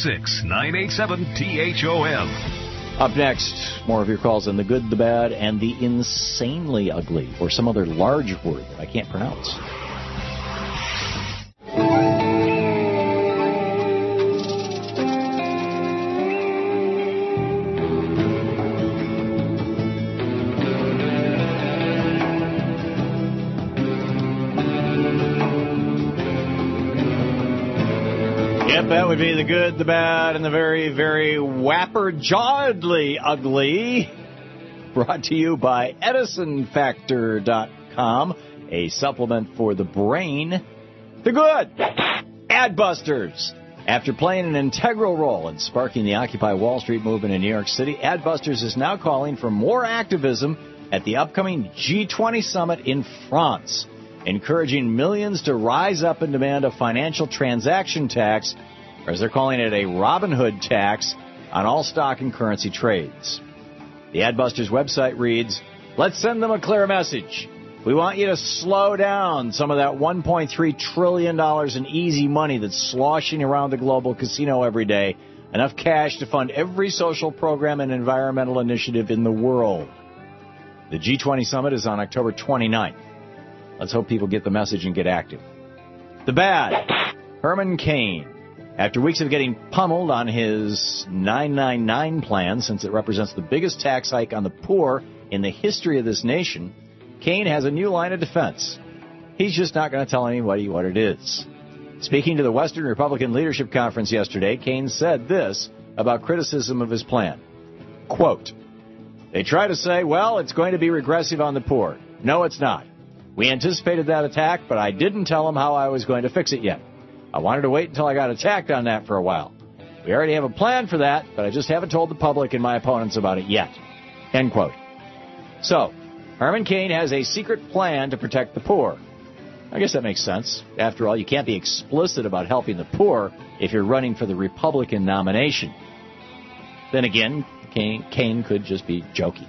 866-987-THOM.
Up next, more of your calls on the good, the bad, and the insanely ugly, or some other large word that I can't pronounce. That would be the good, the bad, and the very, very whapper-jawedly ugly. Brought to you by EdisonFactor.com, a supplement for the brain. The good, Adbusters. After playing an integral role in sparking the Occupy Wall Street movement in New York City, Adbusters is now calling for more activism at the upcoming G20 summit in France, encouraging millions to rise up and demand a financial transaction tax, or as they're calling it, a Robin Hood tax on all stock and currency trades. The Adbusters website reads, "Let's send them a clear message. We want you to slow down some of that $1.3 trillion in easy money that's sloshing around the global casino every day, enough cash to fund every social program and environmental initiative in the world." The G20 summit is on October 29th. Let's hope people get the message and get active. The bad, Herman Cain. After weeks of getting pummeled on his 999 plan, since it represents the biggest tax hike on the poor in the history of this nation, Cain has a new line of defense. He's just not going to tell anybody what it is. Speaking to the Western Republican Leadership Conference yesterday, Cain said this about criticism of his plan. Quote, "They try to say, well, it's going to be regressive on the poor. No, it's not. We anticipated that attack, but I didn't tell them how I was going to fix it yet. I wanted to wait until I got attacked on that for a while. We already have a plan for that, but I just haven't told the public and my opponents about it yet." End quote. So, Herman Cain has a secret plan to protect the poor. I guess that makes sense. After all, you can't be explicit about helping the poor if you're running for the Republican nomination. Then again, Cain could just be jokey.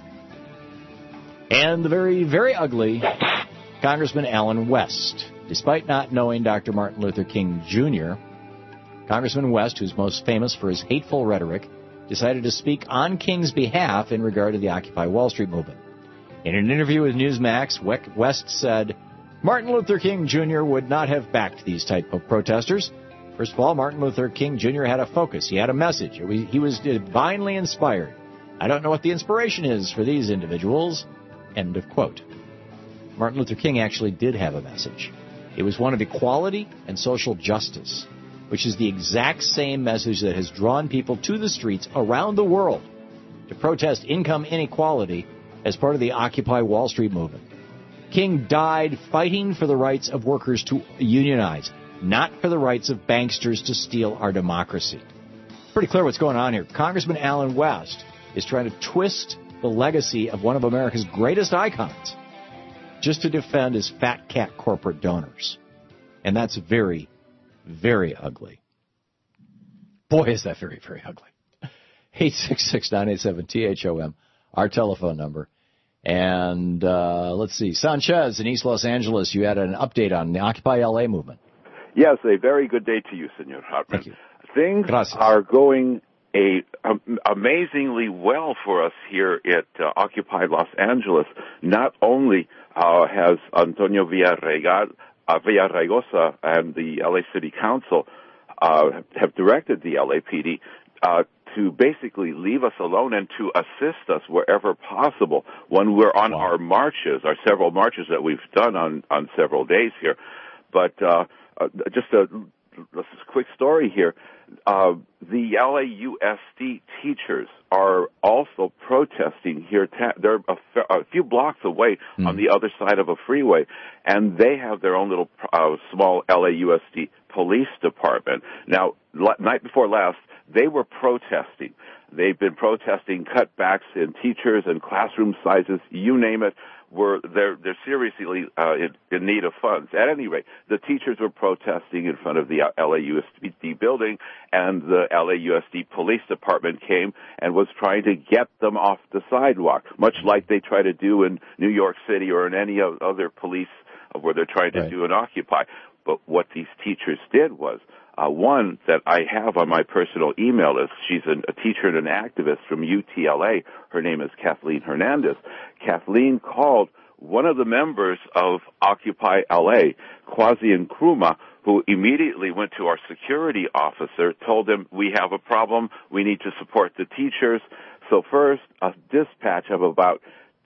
And the very, very ugly Congressman Allen West. Despite not knowing Dr. Martin Luther King Jr., Congressman West, who's most famous for his hateful rhetoric, decided to speak on King's behalf in regard to the Occupy Wall Street movement. In an interview with Newsmax, West said, "Martin Luther King Jr. would not have backed these type of protesters. First of all, Martin Luther King Jr. had a focus. He had a message. He was divinely inspired. I don't know what the inspiration is for these individuals." End of quote. Martin Luther King actually did have a message. It was one of equality and social justice, which is the exact same message that has drawn people to the streets around the world to protest income inequality as part of the Occupy Wall Street movement. King died fighting for the rights of workers to unionize, not for the rights of banksters to steal our democracy. Pretty clear what's going on here. Congressman Allen West is trying to twist the legacy of one of America's greatest icons just to defend his fat cat corporate donors. And that's very, very ugly. Boy, is that very, very ugly. 866-987-THOM, our telephone number. And let's see, Sanchez in East Los Angeles, you had an update on the Occupy LA movement.
Yes, a very good day to you, Senor Hartmann.
Thank you.
Things are going amazingly well for us here at Occupy Los Angeles. Not only has Antonio Villaraigosa and the LA City Council have directed the LAPD to basically leave us alone and to assist us wherever possible when we're on our marches, our several marches that we've done on several days here. But just a quick story here. The LAUSD teachers are also protesting here. They're a few blocks away on the other side of a freeway, and they have their own little small LAUSD police department. Now, night before last, they were protesting. They've been protesting cutbacks in teachers and classroom sizes, you name it. They're seriously in need of funds. At any rate, the teachers were protesting in front of the LAUSD building, and the LAUSD police department came and was trying to get them off the sidewalk, much like they try to do in New York City or in any other police where they're trying to do an Occupy. But what these teachers did was, one that I have on my personal email list, she's a teacher and an activist from UTLA. Her name is Kathleen Hernandez. Kathleen called one of the members of Occupy LA, Kwasi Nkrumah, who immediately went to our security officer, told him, we have a problem, we need to support the teachers. So first, a dispatch of about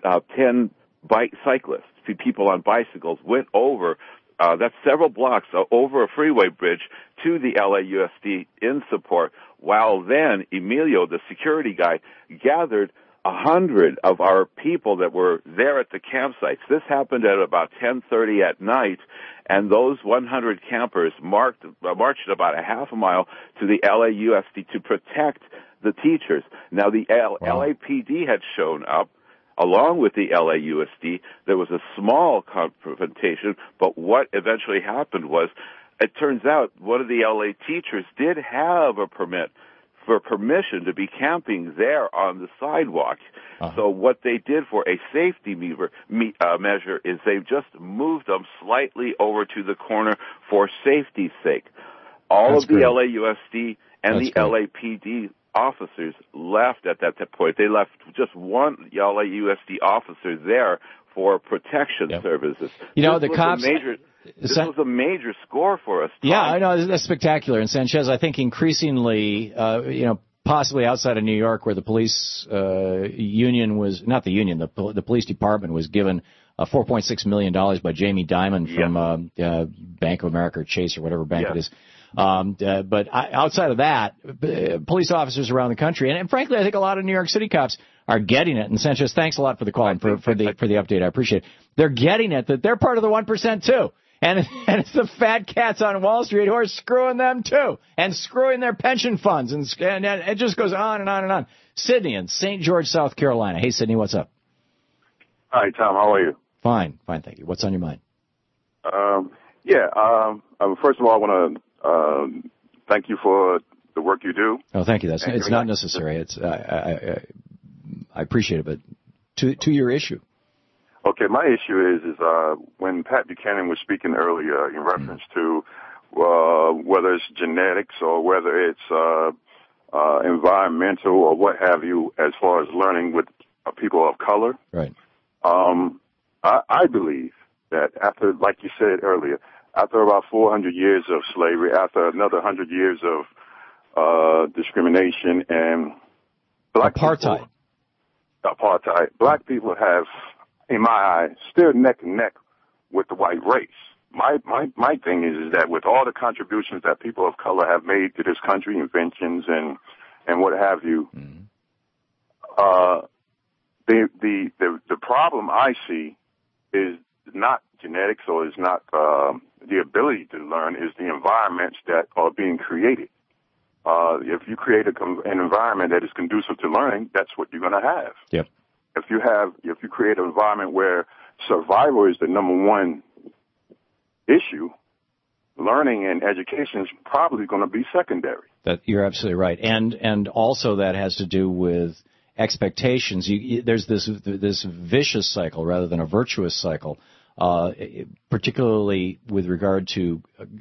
10 cyclists, people on bicycles, went over that's several blocks over a freeway bridge to the LAUSD in support, while then Emilio, the security guy, gathered 100 of our people that were there at the campsites. This happened at about 10:30 at night, and those 100 campers marched about a half a mile to the LAUSD to protect the teachers. Now, the LAPD had shown up. Along with the LAUSD, there was a small confrontation, but what eventually happened was, it turns out one of the LA teachers did have a permission to be camping there on the sidewalk. So what they did for a safety measure is they just moved them slightly over to the corner for safety's sake. All of the LAUSD and the LAPD officers left at that point. They left just one LAUSD officer there for protection services.
You know, the cops...
This was a major score for us.
Yeah, I know. That's spectacular. And Sanchez, I think increasingly, possibly outside of New York, where the police union was, not the union, the police department was given $4.6 million by Jamie Dimon from Bank of America or Chase or whatever bank it is. But outside of that, police officers around the country, and frankly, I think a lot of New York City cops are getting it. And Sanchez, thanks a lot for the call and for the update. I appreciate it. They're getting it, that they're part of the 1% too. And it's the fat cats on Wall Street who are screwing them too, and screwing their pension funds, and it just goes on and on and on. Sydney in St. George, South Carolina. Hey, Sydney, what's up?
Hi, Tom. How are you?
Fine, thank you. What's on your mind?
First of all, I want to thank you for the work you do.
Oh, thank you. It's not necessary. It's I appreciate it, but to your issue.
Okay, my issue is when Pat Buchanan was speaking earlier in reference to whether it's genetics or whether it's environmental or what have you, as far as learning with people of color.
Right.
I believe that after, like you said earlier, after about 400 years of slavery, after another 100 years of discrimination and
apartheid,
black people have, in my eyes, stood neck and neck with the white race. My thing is that with all the contributions that people of color have made to this country, inventions and what have you, the problem I see is not genetics or is not the ability to learn, is the environments that are being created. If you create an environment that is conducive to learning, that's what you're going to have.
Yep.
If you create an environment where survival is the number one issue, learning and education is probably going to be secondary.
That you're absolutely right, and also that has to do with expectations. There's this vicious cycle rather than a virtuous cycle, particularly with regard to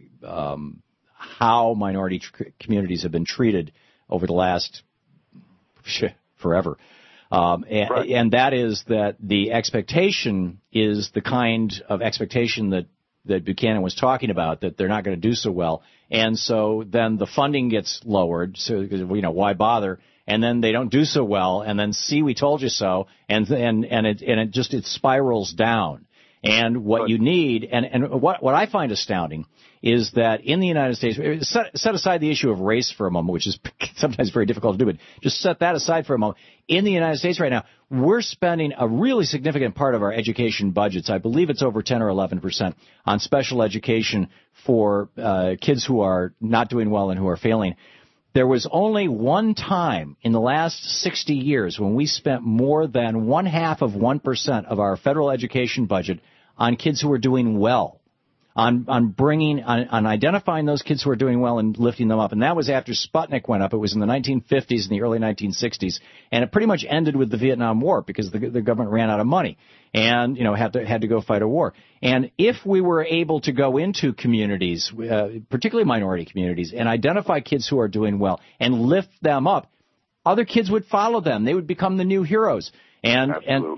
how minority communities have been treated over the last forever. And that is that the expectation is the kind of expectation that Buchanan was talking about, that they're not going to do so well. And so then the funding gets lowered. So, why bother? And then they don't do so well. And then, see, we told you so. And it spirals down. And what you need, and what I find astounding is that in the United States, set aside the issue of race for a moment, which is sometimes very difficult to do, but just set that aside for a moment. In the United States right now, we're spending a really significant part of our education budgets, I believe it's over 10 or 11%, on special education for kids who are not doing well and who are failing. There was only one time in the last 60 years when we spent more than 0.5% of our federal education budget on kids who were doing well, on identifying those kids who are doing well and lifting them up. And that was after Sputnik went up. It was in the 1950s and the early 1960s. And it pretty much ended with the Vietnam War because the government ran out of money and, had to go fight a war. And if we were able to go into communities, particularly minority communities, and identify kids who are doing well and lift them up, other kids would follow them. They would become the new heroes. And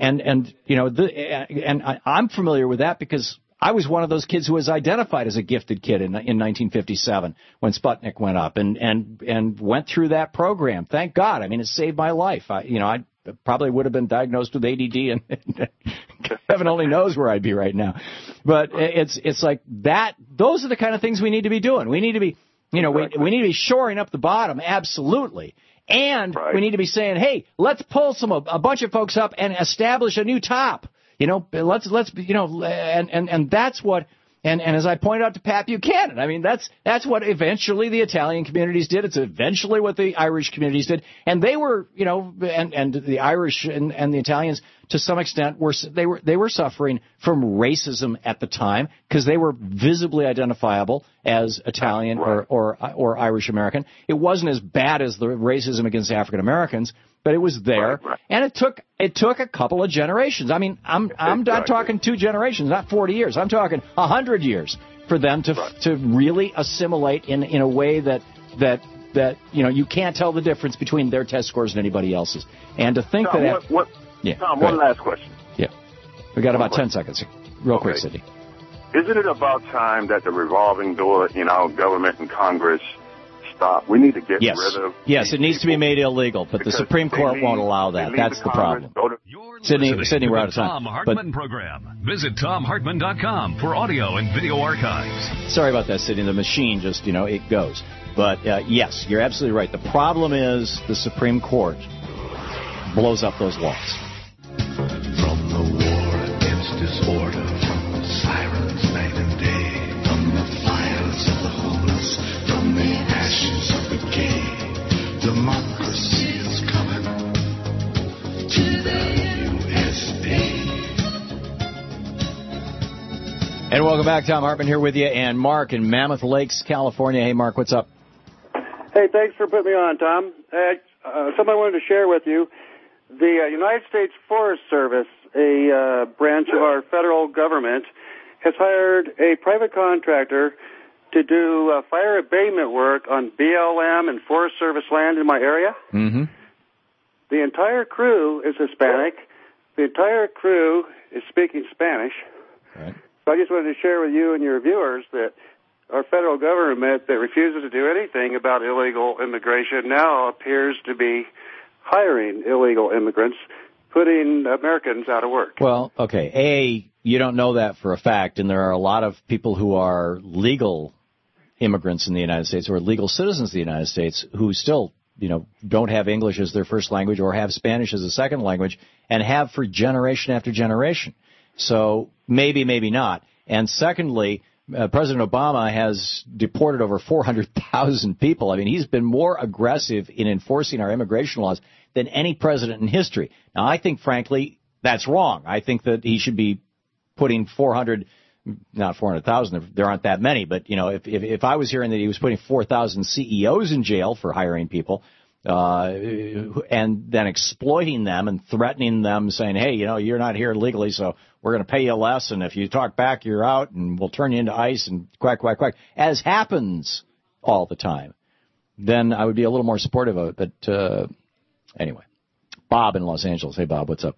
I'm familiar with that because I was one of those kids who was identified as a gifted kid in 1957 when Sputnik went up and went through that program. Thank God. I mean, it saved my life. I probably would have been diagnosed with ADD and heaven only knows where I'd be right now. But it's like that. Those are the kind of things we need to be doing. We need to be, we need to be shoring up the bottom. Absolutely. And we need to be saying, hey, let's pull a bunch of folks up and establish a new top. Let's and that's what, and as I pointed out to Pat Buchanan, I mean, that's what eventually the Italian communities did. It's eventually what the Irish communities did. And they were, and the Irish and the Italians to some extent they were suffering from racism at the time because they were visibly identifiable as Italian or Irish American. It wasn't as bad as the racism against African Americans, but it was there, and it took a couple of generations. I mean, I'm not talking 2 generations, not 40 years. I'm talking 100 years for them to really assimilate in a way that you can't tell the difference between their test scores and anybody else's. And to think
Tom, Tom, one last question.
Yeah, we got about 10 seconds. Real quick, Sidney.
Isn't it about time that the revolving door in our government and Congress stop? We need to get rid of.
Yes, it needs to be made illegal, but the Supreme Court won't allow that. That's the problem. Sidney, we're out of time.
Tom Hartman program. Visit TomHartman.com for audio and video archives.
Sorry about that, Sidney. The machine just, it goes. But yes, you're absolutely right. The problem is the Supreme Court blows up those laws.
From the war against disorder, from the sirens night and day, from the fires of the homeless, from the ashes of the gay, democracy is coming to the USA.
And welcome back. Tom Hartman here with you, and Mark in Mammoth Lakes, California. Hey, Mark, what's up?
Hey, thanks for putting me on, Tom. Something I wanted to share with you. The United States Forest Service, a branch of our federal government, has hired a private contractor to do fire abatement work on BLM and Forest Service land in my area.
Mm-hmm.
The entire crew is Hispanic. The entire crew is speaking Spanish.
Right.
So I just wanted to share with you and your viewers that our federal government that refuses to do anything about illegal immigration now appears to be hiring illegal immigrants, putting Americans out of work.
Well, okay. You don't know that for a fact, and there are a lot of people who are legal immigrants in the United States or legal citizens of the United States who still, don't have English as their first language or have Spanish as a second language and have for generation after generation. So maybe not. And secondly, President Obama has deported over 400,000 people. I mean, he's been more aggressive in enforcing our immigration laws than any president in history. Now, I think, frankly, that's wrong. I think that he should be putting 400,000, there aren't that many, but, if I was hearing that he was putting 4,000 CEOs in jail for hiring people, and then exploiting them and threatening them, saying, hey, you're not here legally, so we're going to pay you less, and if you talk back, you're out, and we'll turn you into ice, and quack, quack, quack, as happens all the time, then I would be a little more supportive of it. But anyway, Bob in Los Angeles. Hey, Bob, what's up?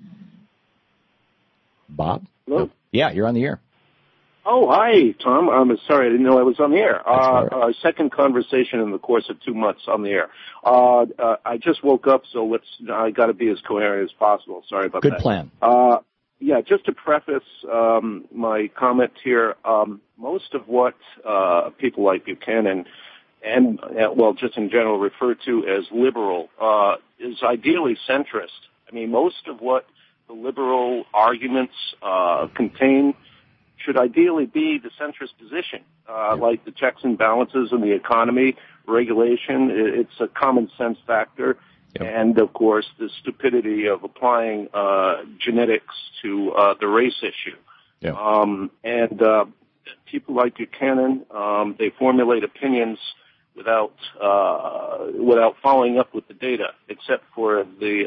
Bob?
Hello?
Yeah, you're on the air.
Oh, hi, Tom. I'm sorry, I didn't know I was on the air. Second conversation in the course of 2 months on the air. I just woke up, so I got to be as coherent as possible. Sorry about that.
Good plan.
Yeah, just to preface my comment here, most of what people like Buchanan and, just in general refer to as liberal is ideally centrist. I mean, most of what the liberal arguments contain should ideally be the centrist position. like the checks and balances in the economy, regulation. It's a common sense factor. Yep. And, of course, the stupidity of applying genetics to the race issue.
Yep.
People like Buchanan, they formulate opinions without following up with the data, except for the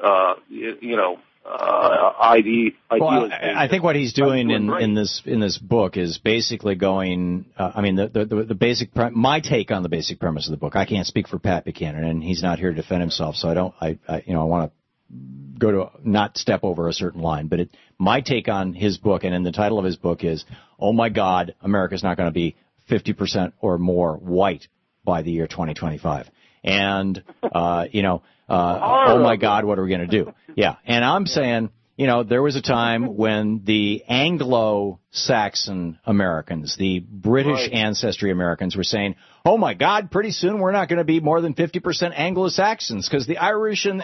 Well, I think what he's doing in this book is basically going. The basic. My take on the basic premise of the book. I can't speak for Pat Buchanan, and he's not here to defend himself. So I want to go to not step over a certain line. But my take on his book, and in the title of his book is, "Oh my God, America's not going to be 50% or more white by the year 2025." And oh my God, what are we going to do? Yeah. And I'm saying, there was a time when the Anglo-Saxon Americans, the British ancestry Americans were saying, oh my God, pretty soon we're not going to be more than 50% Anglo-Saxons because the Irish and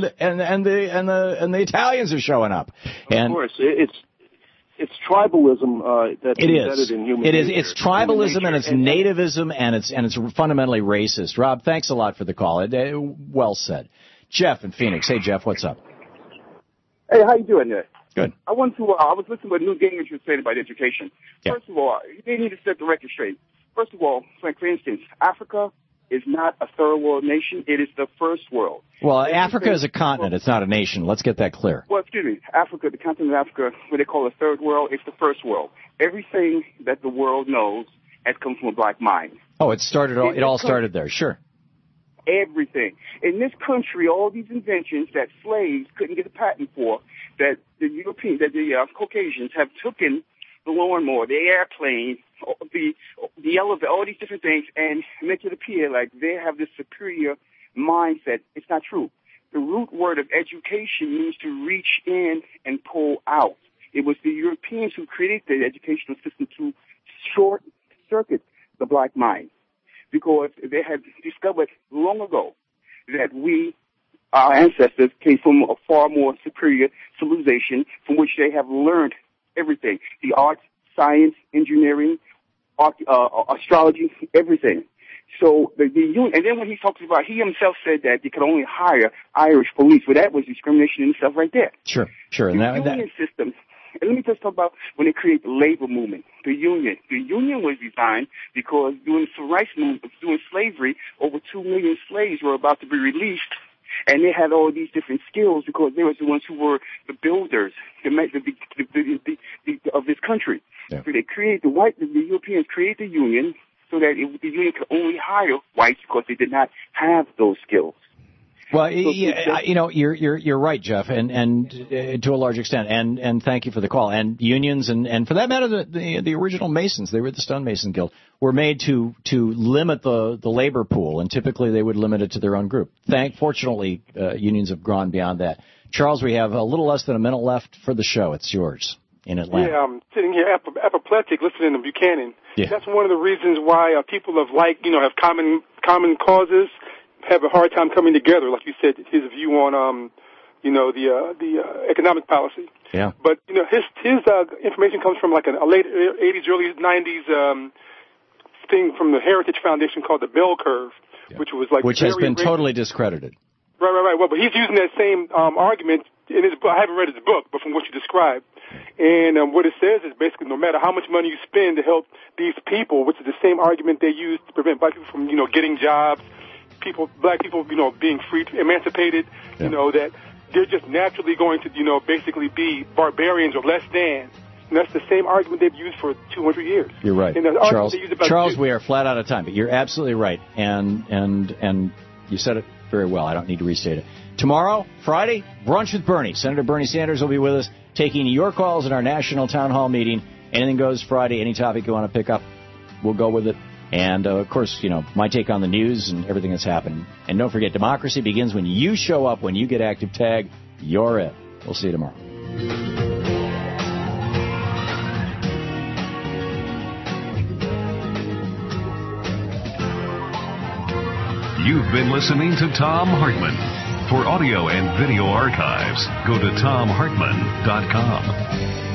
the Italians are showing up.
Of course. It's tribalism that's embedded in human nature.
It's tribalism and it's nativism and it's fundamentally racist. Rob, thanks a lot for the call. Well said. Jeff in Phoenix. Hey, Jeff, what's up?
Hey, how you doing there?
Good.
I was listening to what Newt Gingrich was saying about education. Yeah. First of all, they need to set the record straight. First of all, like for instance, Africa is not a third world nation. It is the first world.
Well, Africa is a continent. It's not a nation. Let's get that clear.
Well, excuse me. Africa, the continent of Africa, what they call the third world, it's the first world. Everything that the world knows has come from a black mind.
Oh, it all started there. Sure.
Everything. In this country, all these inventions that slaves couldn't get a patent for, that the Europeans, that the Caucasians have taken the lawnmower, the airplane, the elevator, all these different things, and make it appear like they have this superior mindset. It's not true. The root word of education means to reach in and pull out. It was the Europeans who created the educational system to short circuit the black mind, because they had discovered long ago that our ancestors, came from a far more superior civilization from which they have learned everything. The arts, science, engineering, astrology, everything. So the union, and then when he talks about, he himself said that they could only hire Irish police. Well, that was discrimination in itself right there.
Sure.
The union system. And let me just talk about when they create the labor movement, the union. The union was designed because during the civil rights movement, during slavery, over 2 million slaves were about to be released, and they had all these different skills because they were the ones who were the builders of this country. Yeah. So they created the Europeans created the union so that the union could only hire whites because they did not have those skills.
Well, you're right, Jeff, and to a large extent, and thank you for the call. And unions, and for that matter, the original Masons, they were the Stonemason Guild, were made to limit the labor pool, and typically they would limit it to their own group. Fortunately, unions have gone beyond that. Charles, we have a little less than a minute left for the show. It's yours in Atlanta.
Yeah, I'm sitting here apoplectic listening to Buchanan.
Yeah.
That's one of the reasons why people have have common causes, have a hard time coming together. Like you said, his view on the economic policy.
Yeah.
But his information comes from like a late 80s, early 90s thing from the Heritage Foundation called the Bell Curve, which
has been totally discredited.
Right. Well, but he's using that same argument in his book. I haven't read his book, but from what you described. And what it says is basically no matter how much money you spend to help these people, which is the same argument they use to prevent black people from, getting jobs, black people, being free, emancipated, that they're just naturally going to, basically be barbarians or less than. And that's the same argument they've used for 200 years.
You're right, Charles, we are flat out of time, but you're absolutely right. And you said it very well. I don't need to restate it. Tomorrow, Friday, Brunch with Bernie. Senator Bernie Sanders will be with us, taking your calls in our national town hall meeting. Anything goes Friday. Any topic you want to pick up, we'll go with it. And, of course, my take on the news and everything that's happened. And don't forget, democracy begins when you show up, when you get active tag. You're it. We'll see you tomorrow.
You've been listening to Thom Hartmann. For audio and video archives, go to thomhartmann.com.